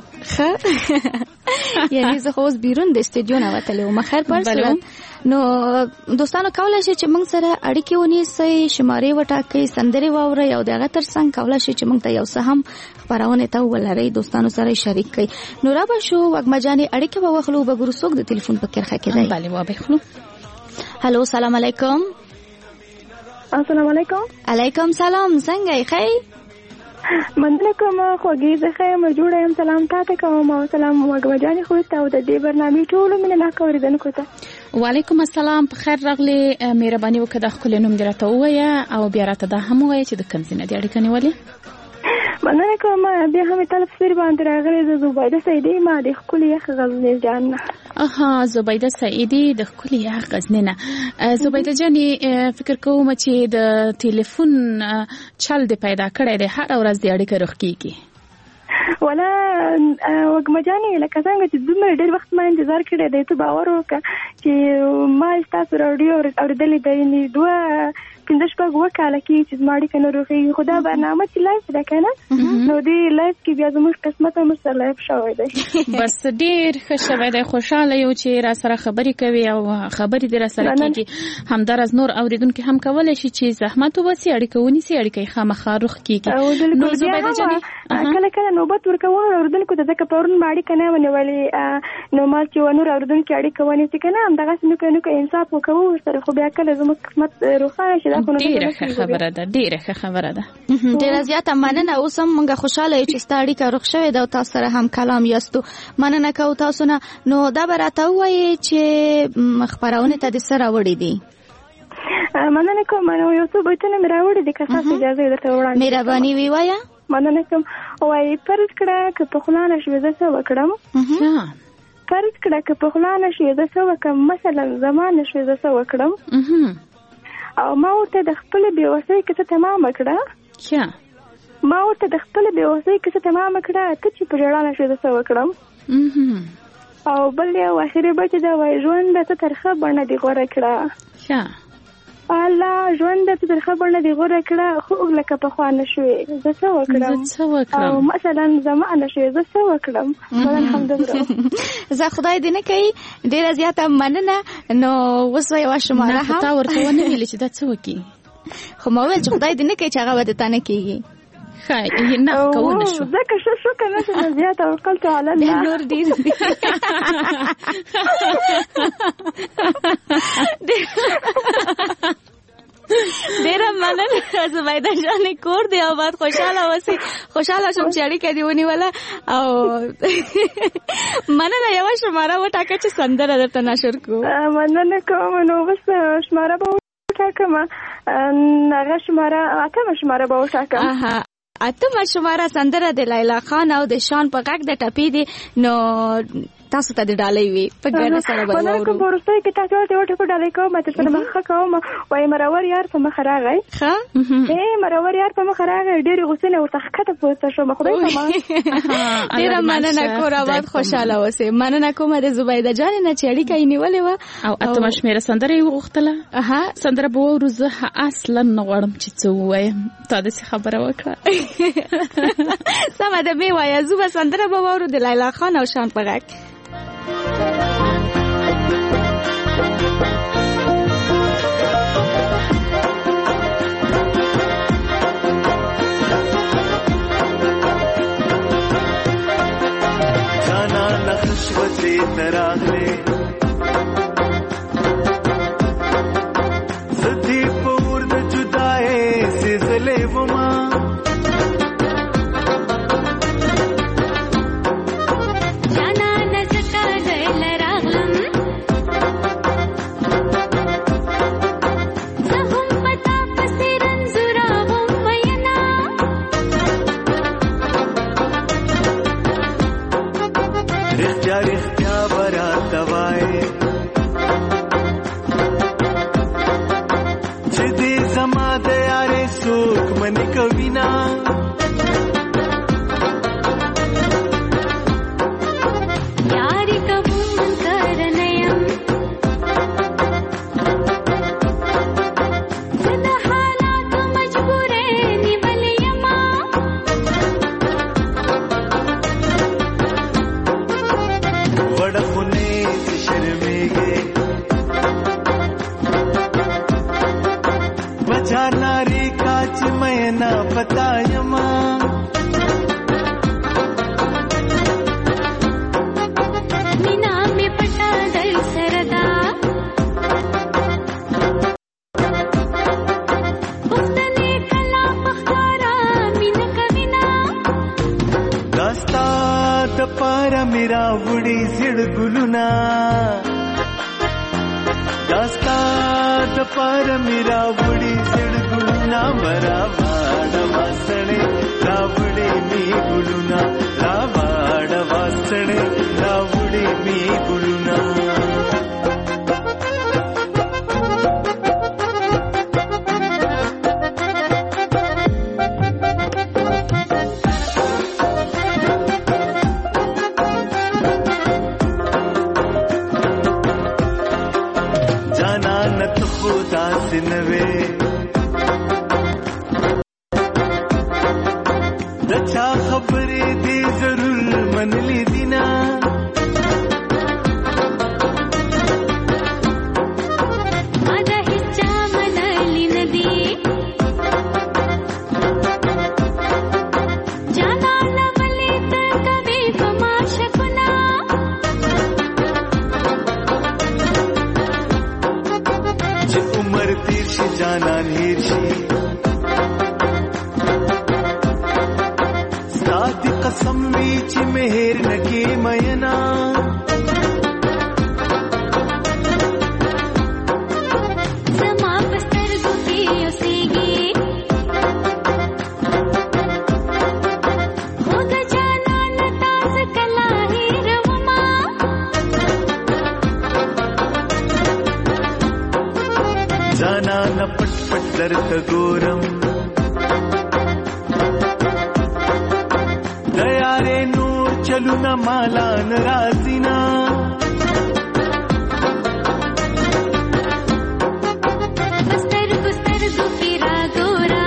ښه یعنی زه خو اوس بیرون د استودیو نه وتلې وم خیر پر نو دوستانو کولی شئ چې موږ سره اړیکې ونیسئ شمارې وټاکئ سندرې واورئ او د هغه تر څنګ کولی شئ چې موږ ته یو څه هم خپرونې ته ولرئ دوستانو سره شریک کړئ نو رابشو وږمه جانې اړیکې به واخلو به ګورو څوک د تلیفون په کرښه کې دی بله وبخلو هلو سلام علیکم السلام علیکم علیکم سلام څنګه یې ښه مننه کوم خوږې زه ښه یم جوړه یم سلام تاته کوم او سلام وږمه جانې خو ته او د دې برنامې ټولو مینهناکو اورېدونکو ته وعلیکم السلام په خیر راغلی مهرباني وکړه د ښکلي نوم دې راته ووایه او بیا راته دا هم ووایه چې د کوم ځای نه دې اړیکه نیولې مننه کوم بیا هم تلفظ باندې راغلی زه زبیده سعیدي ما د ښکلي یخ غزني جان اها زبیده سعیدي د ښکلي یخ غزني نه زبیده جانې فکر کوم چې د ټلیفون چل دې پیدا کړی دی هر ورځ دې اړیکه روغ کیږي ولا وګمجانې لکه څنګه چې دومره ډېر وخت ما انتظار کړی دی ته باور وکړه چې ما ستاسو راډیو اورېدلې دی 15 وکاله کې چې زما اړیکه نه روغېږي خو دا برنامه چې لایف ده که نه نو دې لایف کې بیا زموږ قسمت هم سره لایف شوی دی بس ډېر ښه شوی دی خوشحاله یو چې را سره خبرې کوي او خبرې دې را سره کېږي همداراز نور اورېدونکي هم کولی شي چې زحمت وباسي اړیکه ونیسي اړیکه یې خامخا روغ کېږي نو زبیده جانې کله کله نوبت ورکوو اورېدونکو ته ځکه پرون ما اړیکه نه ونیولې نو ما چې نور اورېدونکي اړیکه ونیسي که نه همدغسې نو که انصاف وکوو ورسره خو بیا کله زموږ قسمت روښانه شي ډېره ښه خبره ده ډېره ښه خبره ده ډېره زیاته مننه اوس هم موږ خوشحاله یو چې ستا اړیکه روغ شوې ده او تاسو سره هم کلام یاستو مننه کوو تاسو نه نو دا به راته ووایې چې خپرونې ته دې څه راوړي دي مننه کوم یو څو بیتونه مې راوړي دي که تاسو اجازه درته وړاندې مهرباني ووایه مننه کوم وایي فرض کړه که په خوله نه شوې زه څه وکړم فرض کړه که په خوله نه شوې زه څه وکړم مثلا زما نه شوې زه څه وکړم او ما ورته د خپل بېوسۍ کیسه تمامه کړه ما ورته د خپل بېوسۍ کیسه تمامه کړه ته چې په ژړا نه شوې زه څه وکړم او بل یو اخري بیت دا وایي ژوند ته ترخه بڼه دې غوره کړه الله ژوند ته ترخه بڼه دې غوره کړه خو لکه پخوا نه شوې زه څه وکړم او مثلا زما نه شوې زه څه وکړم الحمدلله زه خدای دې نه کوي ډېره زیاته مننه نو اوس یوه شماره هم تا ورته ونه ویلې چې دا څه وکړي خو ما ویل چې خدای دې نه کوي چې هغه به دته نه کېږي نه کوونه شو ځکه شو که نه چې زیاته وکلت علی الله نور ډېر ډېره مننه زبیده جانې کور دې آباد خوشحاله اوسې خوشحاله شوم چې اړیکه دې ونیوله او مننه یوه شماره وټاکه چې سندره درته نشر کړو مننه کوم نو بس شماره به وټاکم هغه شماره اتمه شماره به وټاکم اتمه شماره سندره د لیلا خان او د شان په غږ د ټپې دی نو تاسو ته د ډالۍ وي په ګرنه سره به واورو په ورسته کې تاسو ته وټه په ډالۍ کوم ته سره مخه کوم وای مرور یار په مخ راغی ښه مرور یار په مخ راغی ډېر غوسه ورته خته پوسټ شو خدای ته ډېر مننه کور آباد خوشاله اوسې مننه کوم د زبیده جان نه چې اړیکه یې نیولې و او اتمه شمیره سندره یې وغوښتله سندره به وورو زه اصلا نه غواړم چې څه ووایم تا داسې خبره وکړه سمه ده مې وایه زه به سندره به وورو د لیلا خان او شان په غږ जाना नखशवते तरागले सदी पूर्ण जुदाए से जले वमा داسې نه وې د چا خبرې دې ضرور منلې دي نه جانان هیر شي ستا دی قسم وی چې مهر نکې مینا زما پسترګو کې اوسېږي خو د جانان تاسو کله هیروما جانان پټ پټ درته ګورم د یارې نور چلونه مالا ناراضي نه سترګو کې را ګورا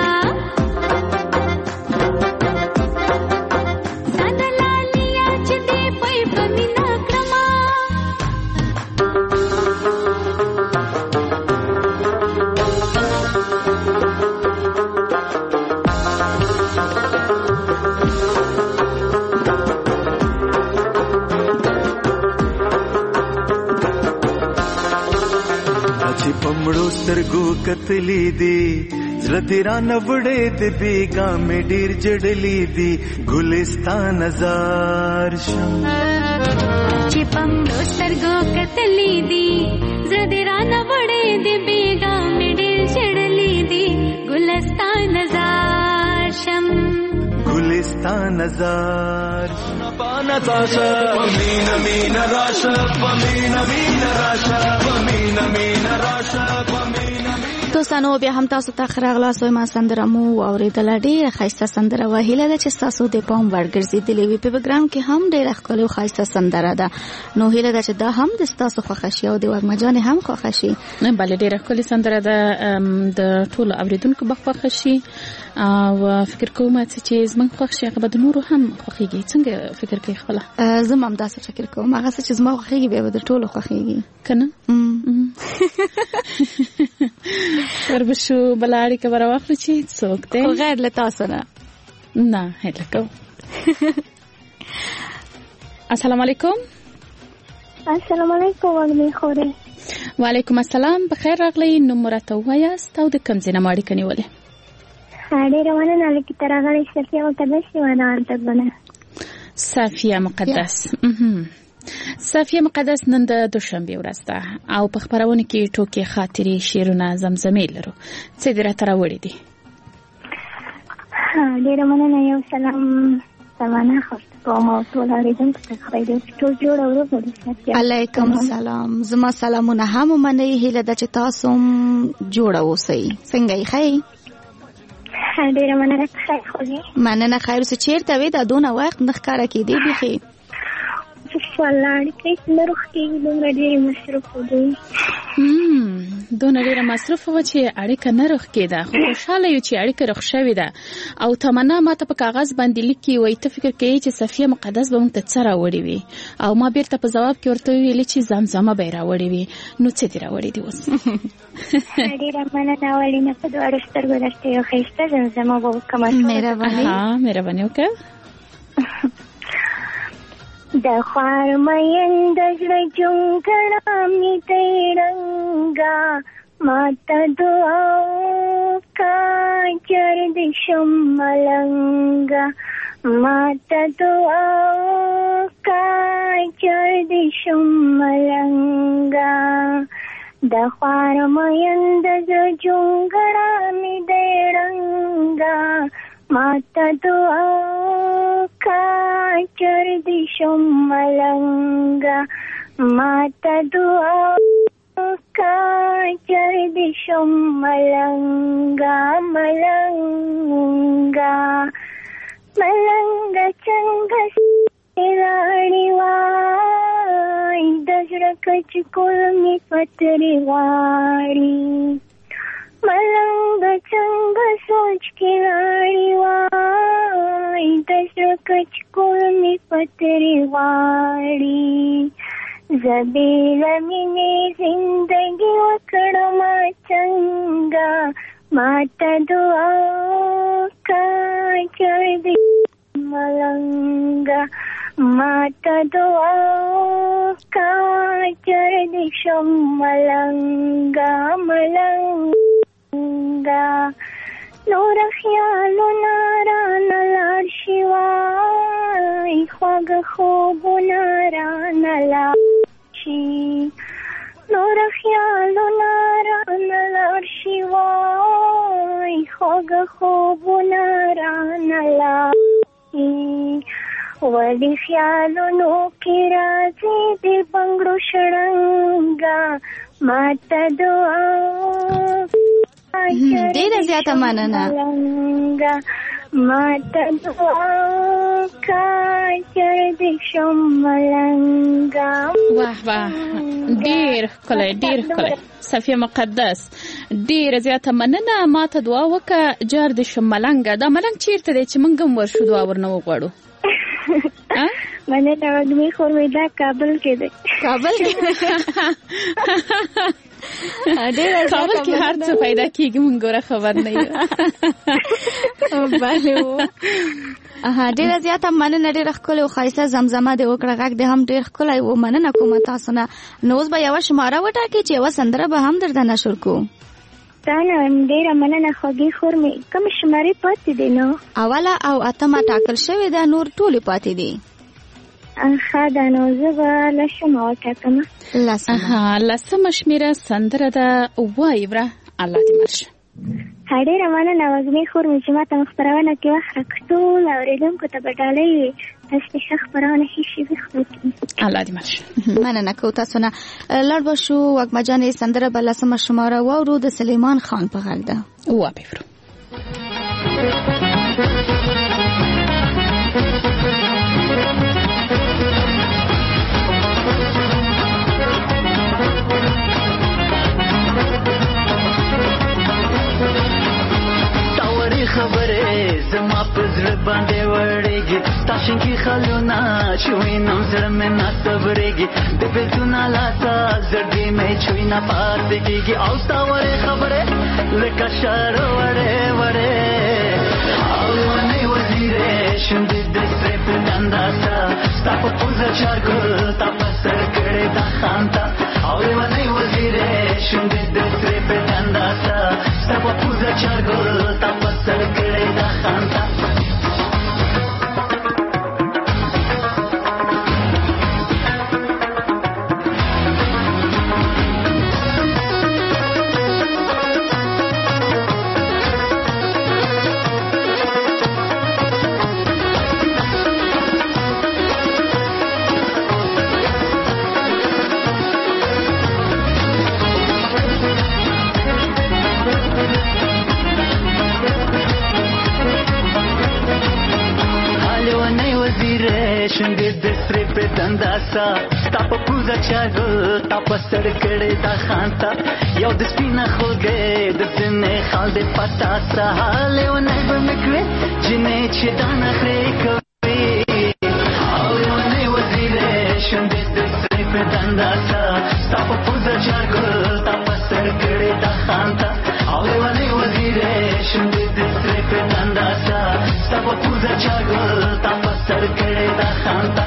ساده لالیا چې دې پي په مینا کړما پمړو سترګو کتلې دي زړه دې را نوړې دې بیګا مې ډېر جړلې دي ګلستان نظر شم چې پمړو سترګو کتلې دي زړه دې را نوړې دې بیګا مې ډېر جړلې دي ګلستان نظر شم ګلستان نظر پانا تاسا پمینا مینا راشا پمینا مینا راشا پمینا مینا راشا پمینا دوستانو بیا هم تاسو ته خراغلا سوی ما سندره مو اوریدل ډیره خاصه سندره وهیله ده چې تاسو د پام ورګرځیدلې وي په بیکګراوند کې هم ډیره ښکلې او خاصه سندره ده نو هیله ده چې دا هم د تاسو خوښ شي او د وګمجان هم خوښ شي نه بل ډیره ښکلې سندره ده د ټولو اوریدونکو بخښ شي او فکر کوم چې زمون خوښ شي هغه د نورو هم خوښيږي څنګه فکر کوي خپل زما هم داسې فکر کوم هغه چې زما خوښيږي به د ټولو خوښيږي کنه وربشو بلاړي کبر واخلي چې څوک دی غیر له تاسو نه هله کو السلام علیکم السلام علیکم وګړي خوره وعلیکم السلام بخیر راغلی نو مرته وایاست او د کوم ځای نه ماړی کنيولې هډه روانه نه لکه ترغلې صفیه مقدس ونه ورته بنه صفیه مقدس صفیه مقدس نن د دوشنبه ورځ ده او په خبرونه کې ټوکې خاطرې شیرونه زمزمې لرو څه دې راته راوړي دي ډېر مننه یو سلام سمانه خوشته کوم او ټول اړیدونکو ته خیره ټول جوړ اورو علیکم السلام زما سلامونه هم منئ هیله ده چې تاسو جوړ اوسئ څنګه یې خی ډېر مننه خیر خوږی مننه خیر څه چیرته وې دا دونه وخت نه ښکارا کېدی بيخي والله کې نروخ کې دومره ډېر مصرف دی دونه ډېر مصرف و چې اړیکه نه روخ کېده خو خوشاله یو چې اړیکه روخ شوې ده او تمنا ماته په کاغذ باندې لیکي وای ته فکر کوي چې صفیه مقدس به موږ ته څه راوړي وي او ما بیرته په جواب کې ورته ویل چې زمزمه به راوړي وي نو څه دې راوړي دي اوس ډېر مننه ولینه په دوه سترګو درته یو ښایسته زمزمه به وکړم مهرباني وکړه د خوار مین د زړه جونګړه مې تیرنګا ماته دعا وکړه چر دې شم ملنګا ماته دعا وکړه چر دې شم ملنګا د خوار مین د زړه جونګړه مې تیرنګا ماته دعا چر دې شم ملنګا ماته دعا چر دې شم ملنګا ملنګا ملنګا څنګه راړي وای د زړه کچ کول می پتري واړي ملنګ څنګه سوچ کې لاړی وای د زړه کچ کول می پتري واړي زبیل مینې زندگی وکړم څنګه ماته دعا کا چړ دې ملنګا ماته دعا کا چړ دې شم ملنګا ملنګا نور خیالونه رانه لاړ شي وای خواږه خوبونه رانه لاړ شي نور خیالونه رانه لاړ شي وای خواږه خوبونه رانه لاړ شي ولې خیالونو کې راځي د بنګړو شړنګا ماته دعا ډیره زیاته مننه ماته دعا کا چر دې شم ملنګا. واه واه ډیر ښکلی صفیه مقدس ډیره زیاته مننه. ماته دعا وکړه جر دې شم ملنګا. دا ملنګ چیرته دی چې موږ هم ورشو دعا ورنه وغواړو؟ مننه وږمې خورمې دا کابل کې دی. کابل کې کابل کې هر څه پیدا کیږي مونږ ګوره خبر نه یو. بله ډیره زیاته مننه. ډیره ښکلې او ښایسته زمزمه دې وکړه. غږ دې هم ډیر ښکلی و. مننه کوم تاسو نه. نو اوس به یوه شماره وټاکئ چې یوه سندره به هم درته نشر کړو. دا نه ډیره مننه خوږې خورمې. کومې شمارې پاتې دي نو؟ اوله او اتمه ټاکل شوې ده، نور ټولې پاتې دي. ښه ده نو زه به لسمه وټاکم. لسمه شمېره سندره ده وایي وره الله دې مل شه. ډیره مننه وږمې خورمې چې ما ته خپرونه کې وخت راکړ. ټول اورېدونکو ته به ډالۍ وي تاسو ته ښه خپرونه ښې شي الله دې مل شه. مننه کوو تاسو نه. لاړ به شو وږمه جانې سندره به لسمه شماره واورو د سلیمان خان په غږ ده. وبېورو خبره زما په زړه باندې وړېږي تاسو کې خلونه شوي نو زړه مې نه صبرېږي د بیتونه لاسه زړګي مې چوي نه پاتې کېږي او ستا وړې خبرې لکه شر وړې وړې او ونې وزیرې شونډې د سرې په ډنډاسه ستا په پوزه چارګل تا په سر کړې دا خانته او ونې وزیرې شونډې د سرې په ډنډاسه ستا په پوزه چارګل تا په سر کړې دا خانته شونډې د سرې په دنداسه ستا په پوزه چاګل تا په سر کړې دا خانته یو د سپینه خولګۍ د ځینې خال د پتاسه لیونی به مې کړې جنې چې دا نخرې کوي او لیونی وزیرې شونډې د سرې په دنداسه ستا په پوزه چاګل تا په سر کړې دا خانته او لیونی وزیرې شونډې د سرې په دنداسه ستا په پوزه چاګل تا په سر کړې دا خانته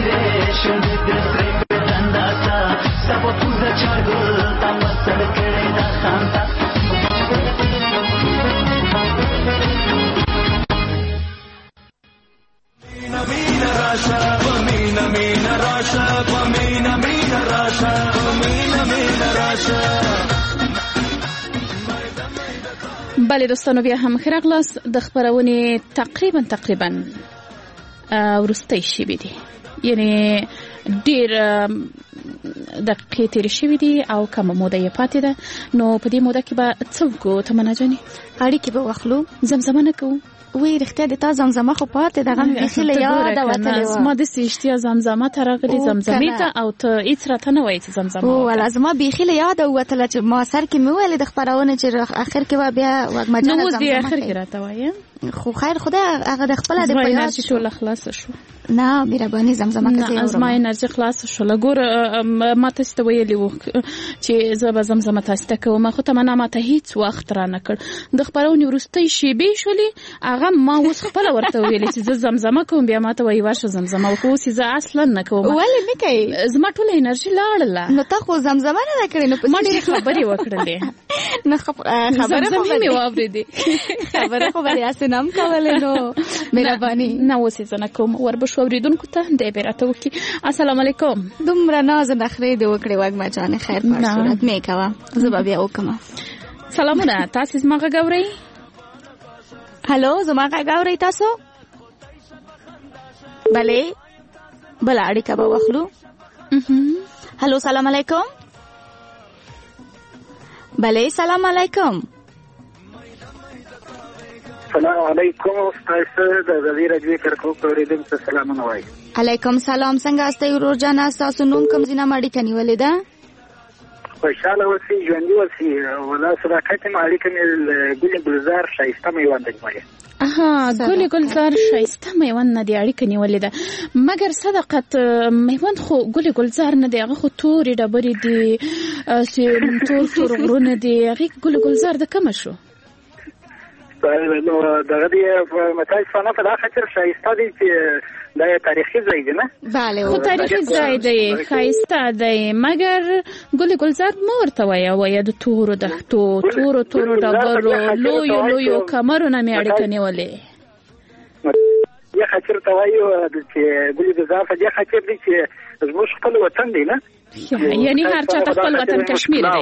شونډې د سرې په دنده ستا په پوزه چارګل تا په سر کړې بله دوستانو بیا هم ښه راغلاست. د خپرونې تقریبا وروستۍ شیبې دي، یعنی ډېر دقیقې تېرې شوي دي او کمه موده یې پاتې ده. نو په دې موده کې به څه وکړو تمنا جانې؟ اړیکې به واخلو، زمزمه نه کوو. وی رښتیا د تا زمزمه خو پاتې دغه بیخي له یاده وتلې وه. زما داسې اشتیا زمزمه ته راغلې زمزمې ته او ته هېڅ راته نه وایې چې زمزمه وکړه. والا زما بیخي له یاده ووتله چې ما سر کې مې وویلې د خپرونې چې اخر کې به بیا وږمه جانه نو اوس بیا اخر کې راته وایې. خو خیر خدای هغه د خپله د په یاد انرژي ټوله خلاصه شوه. نه مهرباني زمزمه که نه زما انرژي خلاصه شوله. ګوره ما تاسې ته ویلي وو چې زه به زمزمه تاسې ته کوم، خو تمنا ما ته هېڅ وخت را نه کړ. د خپرونې وروستۍ شیبې شولې، هغه ما اوس خپله ورته ویلې چې زه زمزمه کوم، بیا ما ته وایي ورشه زمزمه وکړه. اوس یې زه اصلا نه کوم. ولې نه کوې؟ زما ټوله انرژي لاړله. نو ته خو زمزمه نه ده کړې. نو ما ډېرې خبرې وکړلې. نو خبرې مې واورېدې. خبرې خو به داسې نه هم کولې. نو مهرباني نه اوس یې زه نه کوم. وربشو اورېدونکو ته دی به راته وکړي. السلام علیکم. دومره ناز نخرې دې وکړې وږمه جانې. خیر په صورت مې کوه، زه به بیا وکړم. سلامونه، تاسې زما غږ اورئ؟ هلو زما غږ اورئ تاسو؟ بلې بله اړیکه به واخلو. هلو سلام علیکم. بلې سلام علیکم. سلام علیکم. تاسو د غزي راډیو کرکوک اوریدونکو ته سلامونه وایم. علیکم سلام. څنګه استئ ورور جان؟ تاسو نوم کوم ځای نه اړیکه نیولې ده؟ خوشاله اوسئ، ژوندي اوسئ. ولا صداقت مې اړیکه مې ګلې ګلزار ښایسته میوند نیولې. ګلې ګلزار ښایسته میوند نه دی اړیکه نیولې ده، مګر صداقت میوند خو ګلې ګلزار نه دی، هغه خو تورې ډبرې دي، تور غرونه دي. هغې ګلې ګلزار د کومه شو؟ نو دغه دی متای صنف د خاطر شایسته دی چې دا تاریخي ځای دی نه؟ بله خو تاریخي ځای دی، ښایسته دی، مګر ګلې ګلزار مه ورته وایه، وایه د تورو دښتو، تورو ډبرو، لویو کمرو نه مې اړیکه نیولې. دې خاطر ته وایو چې ګلې ګلزار په دې خاطر دی چې زموږ خپل وطن دی نه؟ یعنی هر چا ته خپل وطن کشمیر دی.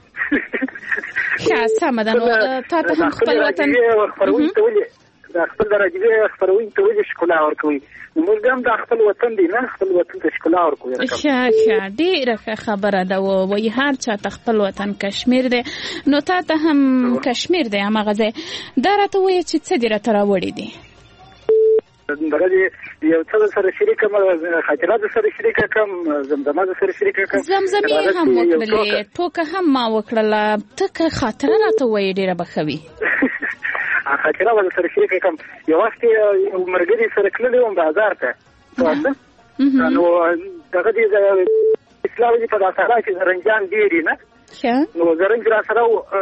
ښه سمه ده. نو تا ته هم خپل وطن خپرونې ته ولې خپل د راډیو خپرونې ته ولې ښکلا ورکوي؟ موږ هم د خپل وطن دی نه، خپل وطن ته ښکلا ورکوي. ښه ډېره ښه خبره ده. وایي هر چا ته خپل وطن کشمیر دی. نو تا ته هم کشمیر دی هماغه ځای. دا راته وایه چې څه دې راته راوړي دي؟ دغه یو څه سره شریکه خاطرات سره شریکه کم، زمزمه سره شریکه کم، زمزمې هم وکړلې، ټوکه هم ما وکړله. ته که خاطره راته وایې ډېره به ښه وي. خاطره به سره شریکه کم. یو وخت یو ملګري سره تللی وم بازار ته، نو دغه د اسلام په داسره کې زرنجان ډېر دي نه، نو زرنج راسره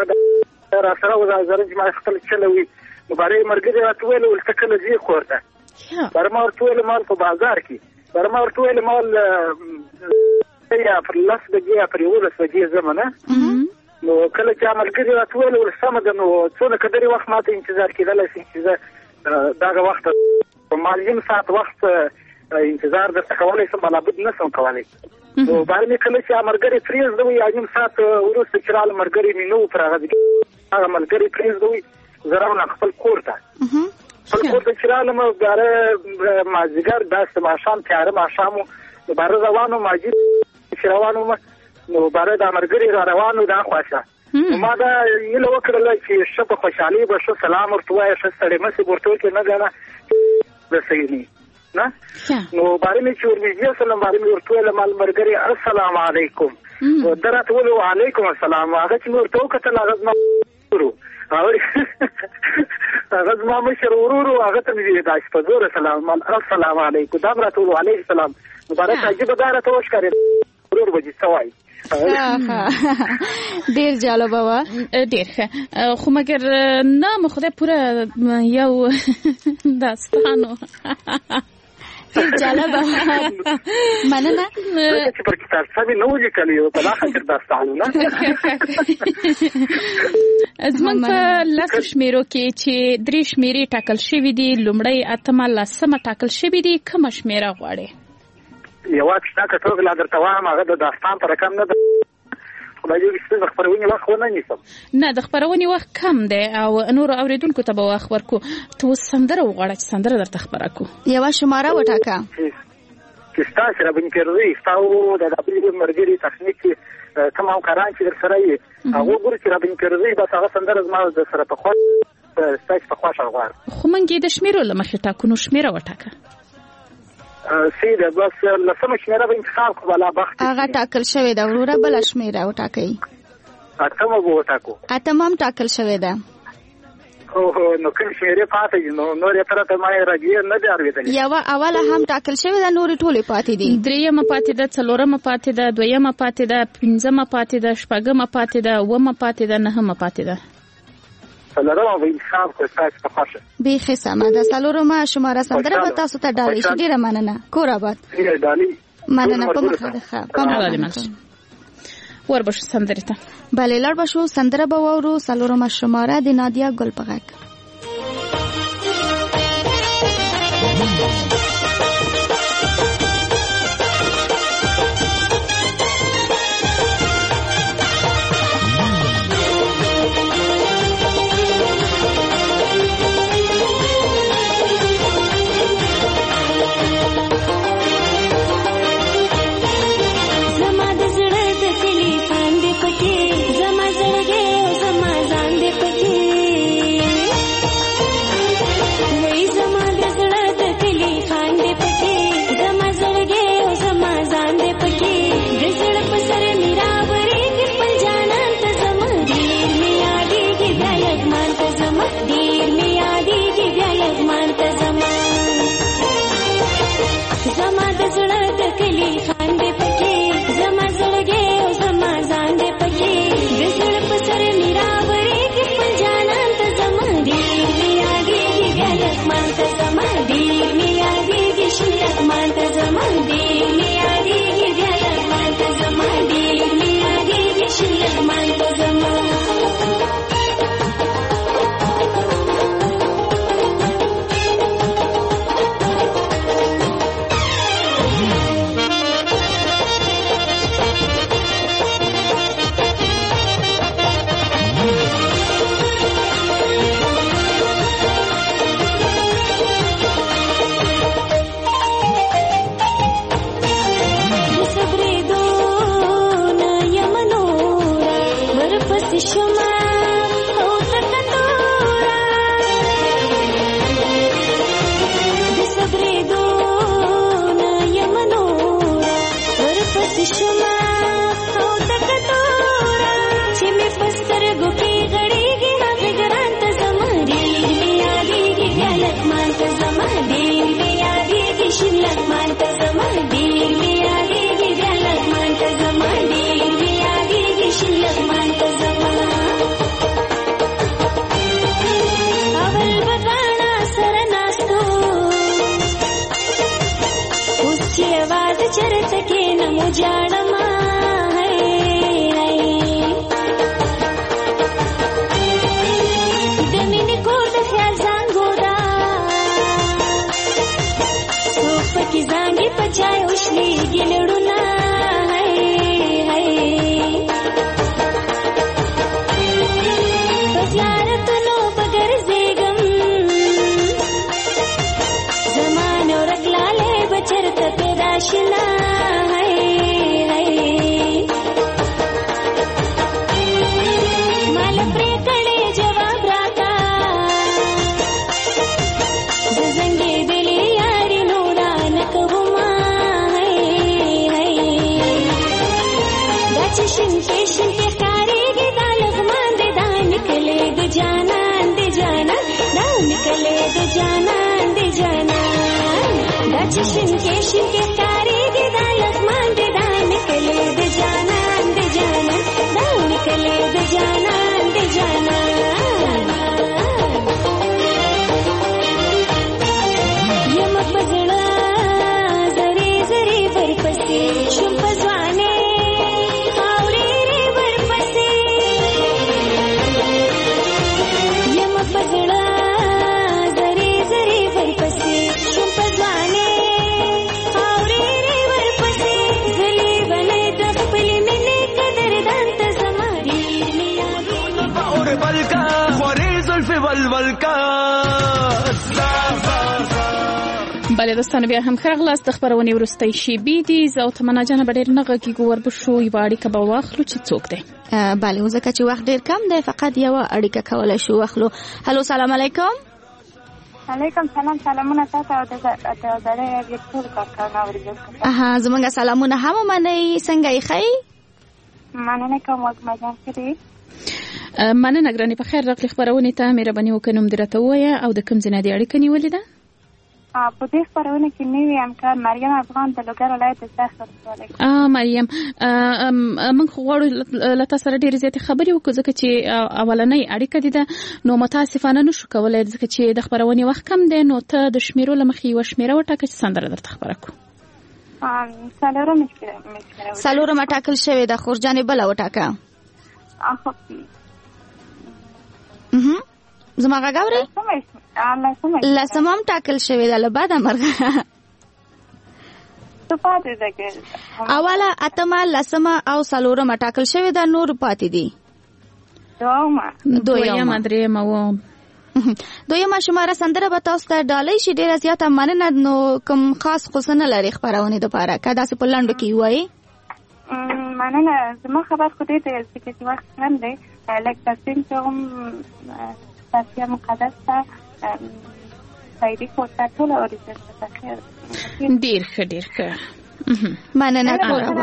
زرنج ما خپل چلوي. نو باره ملګري راته ویل ولته کله ځې کور ته؟ باره ما ورته ویل مال په بازار کې، باره ما ورته ویل مال یا پر 10 بجې یا پر 11 بجې ځم نه. نو کله چې ملګري راته ویل ول سمه ده، نو څونه قدرې وخت ماته انتظار کېدلی شي چې زه دغه وخت په معلوم ساعت وخت انتظار درته کولی شم، بلابد نه شم کولی. نو باره مې کله چې ملګري پرېږدوي یا نیم ساعت وروسته چې راله ملګري مې نه و پر هغه ملګري پرېږدوي، زه راغلم خپل کور ته. خپل کور ته چې رالم باره مازدیګر داسې ماښام تیاره ماښام و، نو باره روان وم مسجد چې روان وم، نو باره دا ملګري را روان و دا خواشه. نو ما دا هیله وکړله چې ښه په خوشحالۍ به ښه سلام ورته ووایه، ښه ستړی مه شي، ورته وکړې نه ګڼه رسوي نه. نو باره مې چې ورنږدې شولم، باره مې ورته وویله مال ملګري السلام علیکم. ده راته وویل وعلیکم السلام. هغه چې مې ورته وکتل هغه زما هغه زما مشر ورور و، هغه ته مې دا په زوره السلام علیکم، دا راته وویل وعلیکم السلام. مبارک عجیبه دا راته وښکارېد ورور به دې څه وایي. ډېر جالبه وه. ډېر ښه. خو مګر نه مو خدای پوره یو داستان و. ډېر جالبه مننه. چې پر کتابچه مې نه و لیکلی په دا خاطر داستانونه. زموږ په 10 شمېرو کې چې 3 شمېرې ټاکل شوي دي، لومړی 8مه 10مه ټاکل شوي دي، کومه شمېره غواړې؟ یوه کښته که ټوکه لا درته وایم هغه د داستان په رقم نه ده، خدای دې د خبرونې وخت ونه نیسم. نه د خبرونې وخت کم دی او نور اوریدونکو ته به وخت ورکو. ته سندره وغواړه چې سندره درته خبره کو. یوه شماره وټاکه چې ستاسو را باندې پیرځي ستاسو د خپل مرګري تخنیک تمام کاران چې در سره یې هغه ګور چې را باندې پیرځي بس هغه سندره زما د سره په خوا ستاسو په خوا شغوار. خو مونږ د شمیرو لمخې ټاکنو شمیره وټاکه. سیده بس لسمه شمیره به انتخاب کو بلا بخت. هغه ټاکل شوی دا وروره بل شمیره وټاکئ. اتمه به وټاکو. اتمه هم ټاکل شوی دا. نو کوم شمیره پاتې نو نور تر ته ما راځي نه دی اورېدل. یو اوله هم ټاکل شوی دا نور ټولې پاتې دي. دریمه پاتې ده، څلورمه پاتې ده، دویمه پاتې ده، پنځمه پاتې ده، شپږمه پاتې ده، اومه پاتې ده، نهمه پاتې ده. څلورمه به انتخاب کو تاسو په خوښه. بیخي سمه ده. څلورمه شماره سندره به تاسو ته ډالۍ شي. ډیره مننه. کور آباد. مننه په مخه ده. وربشو سندره ته. بله لړ بشو سندره به وورو. څلورمه شماره د نادیا ګل په غږ. Aure بله دوستانو بیا هم خغلاس د خبرونې ورستۍ شیبې دي زه او تمنا جان به ډېر نه غږیږو وربشو یوه اړیکه به واخلو چې څوک دی. بله ځکه چې وخت ډېر کم دی فقط یوه اړیکه کولی شو واخلو. هلو سلام علیکم. علیکم سلام. سلامونه تاسو او د زړې راډیو ټول کارکوونکو اوریدونکو. زموږ سلامونه هم ومنئ. څنګه یې ښئ؟ مننه کوم وږمه جان ښه دي؟ مننه ګرانې په خیر راغلې خپرونې ته. مهرباني وکړه نوم دې راته ووایه او د کوم ځای نه دې اړیکه نیولې ده؟ په دې خپرونه کې نوی همکار مریم افغان د لوګر ولایت د سخت ولسوالۍ. مریم موږ غواړو له تا سره ډېرې زیاتې خبرې وکړو ځکه چې اولنۍ اړیکه دې ده نو متاسفانه نشو کولی ځکه چې د خپرونې وخت کم دی نو ته د شمیرو له مخې یوه شمیره وټاکه چې سندره درته خبره کړو. څلورمه ټاکل شوې ده. خورجانې بله وټاکه. زما غږ اورئ؟ لسمه هم ټاکل شوې ده له بعده مرغه. اوله اتمه لسمه او څلورمه ټاکل شوې ده نور پاتې دي. دویمه درېیمه اووم. دویمه شماره سندره به تاسو ته ډالۍ شي. ډېره زیاته مننه. نو کوم خاص خصوص نه لري خپرونې دپاره که داسې په لنډو کې ووایي؟ مننه. زما خبر خو دې دی چې وخت کم دی لږ تصمیم کوم تاسیا مقدس ته سایدي کوټه ټول اوریدل ته خیر. ډېر ښه ډېر ښه مننه.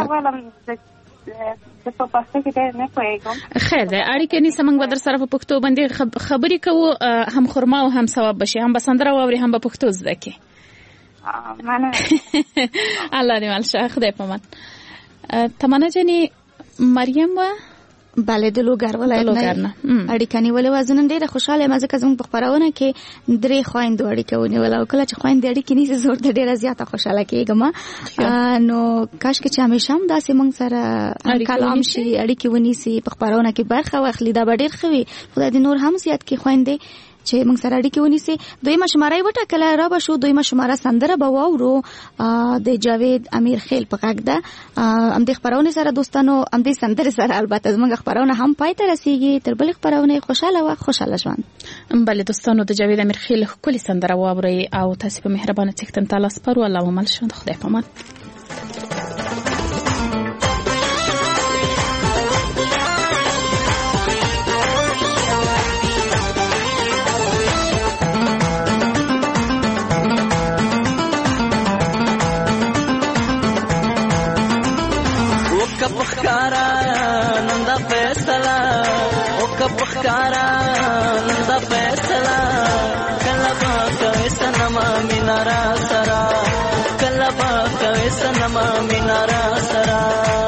زه په پښتو کې ډېر نه پوهېږم. خیر دی اړیکه نیسه موږ به در سره په پښتو باندې خبرې کوو هم خرما او هم ثواب بشي هم به سندره واوري هم به پښتو زده کړې. مننه. الله دې مل شه. خدای په امان. تمنا جانې مریم وه بله د لوګر ولایت نه اړیکه نیولې وه. زه نن ډېره خوشحاله یم ځکه زموږ په خپرونه کې 3 خویندو اړیکه ونیوله او کله چې خویندې اړیکې نیسي زه ورته ډېره زیاته خوشحاله کېږم. نو کاشکې چې همیشه هم داسې موږ سره کلام شي اړیکې ونیسي په خپرونه کې برخه واخلي دا به ډېر ښه وي. خدای دې نور هم زیات کړي خویندې چې موږ سره اړیکې ونیسي. دویمه شماره یې وټاکله را به شو. دویمه شماره سندره به واورو د جاوید امیر خیل په غږ ده. همدې خپرونې سره دوستانو همدې سندرې سره البته زموږ خپرونه هم پای ته رسیږي. تر بلې خپرونې خوشحاله وه خوشحاله ژوند. بله دوستانو د جاوید امیر خیل ښکلې سندره واورئ او تاسې په مهربانه څښتن تعالی سپارو. الله مو مل شه. د خدای په امان. پخکارا نندا فیصلہ کلبا کوي سنما مینارا سرا کلبا کوي سنما مینارا سرا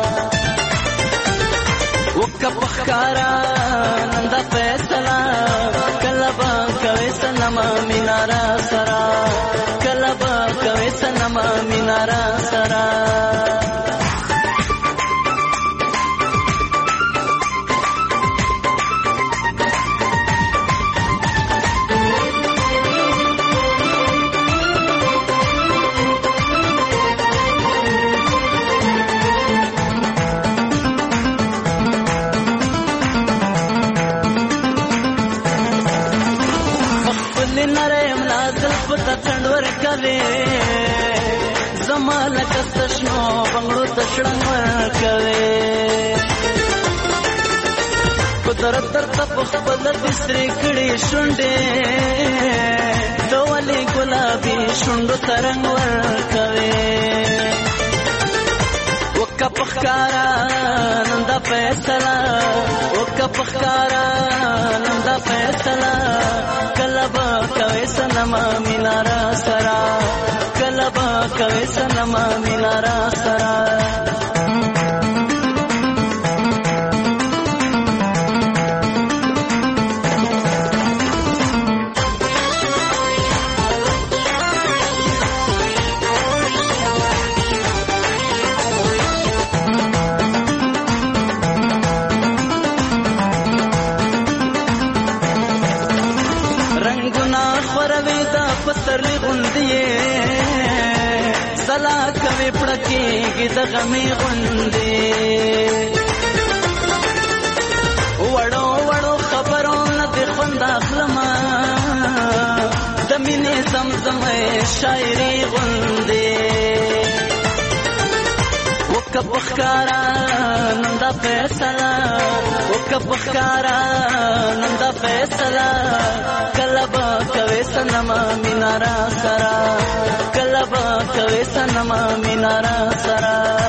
وک پخکارا نندا فیصلہ کلبا کوي سنما مینارا سرا کلبا کوي سنما مینارا سرا زماله کستشنو بنگړو تشړنګ ورکوي قدرت درته په خپل بسرې کړي شونډې دوالي ګلابي شونډو ترنګ ورکوي وکه پخکارا نندا فیصله وکه پخکارا نندا فیصله کلبا کوي سنما مینارا سرا کلبا کوي سنما مینارا سرا پترلی غوندې سلا کوي پړکېږي د غمې غوندې وړو وړو خبرو نه دې خوند اخلم د مینې زمزمه شاعري غوندې وکه بخکارا نن دا فیصله وکه بخکارا نن دا فیصله کله به کوي سنما مینا را سره کله به کوي سنما مینا را سره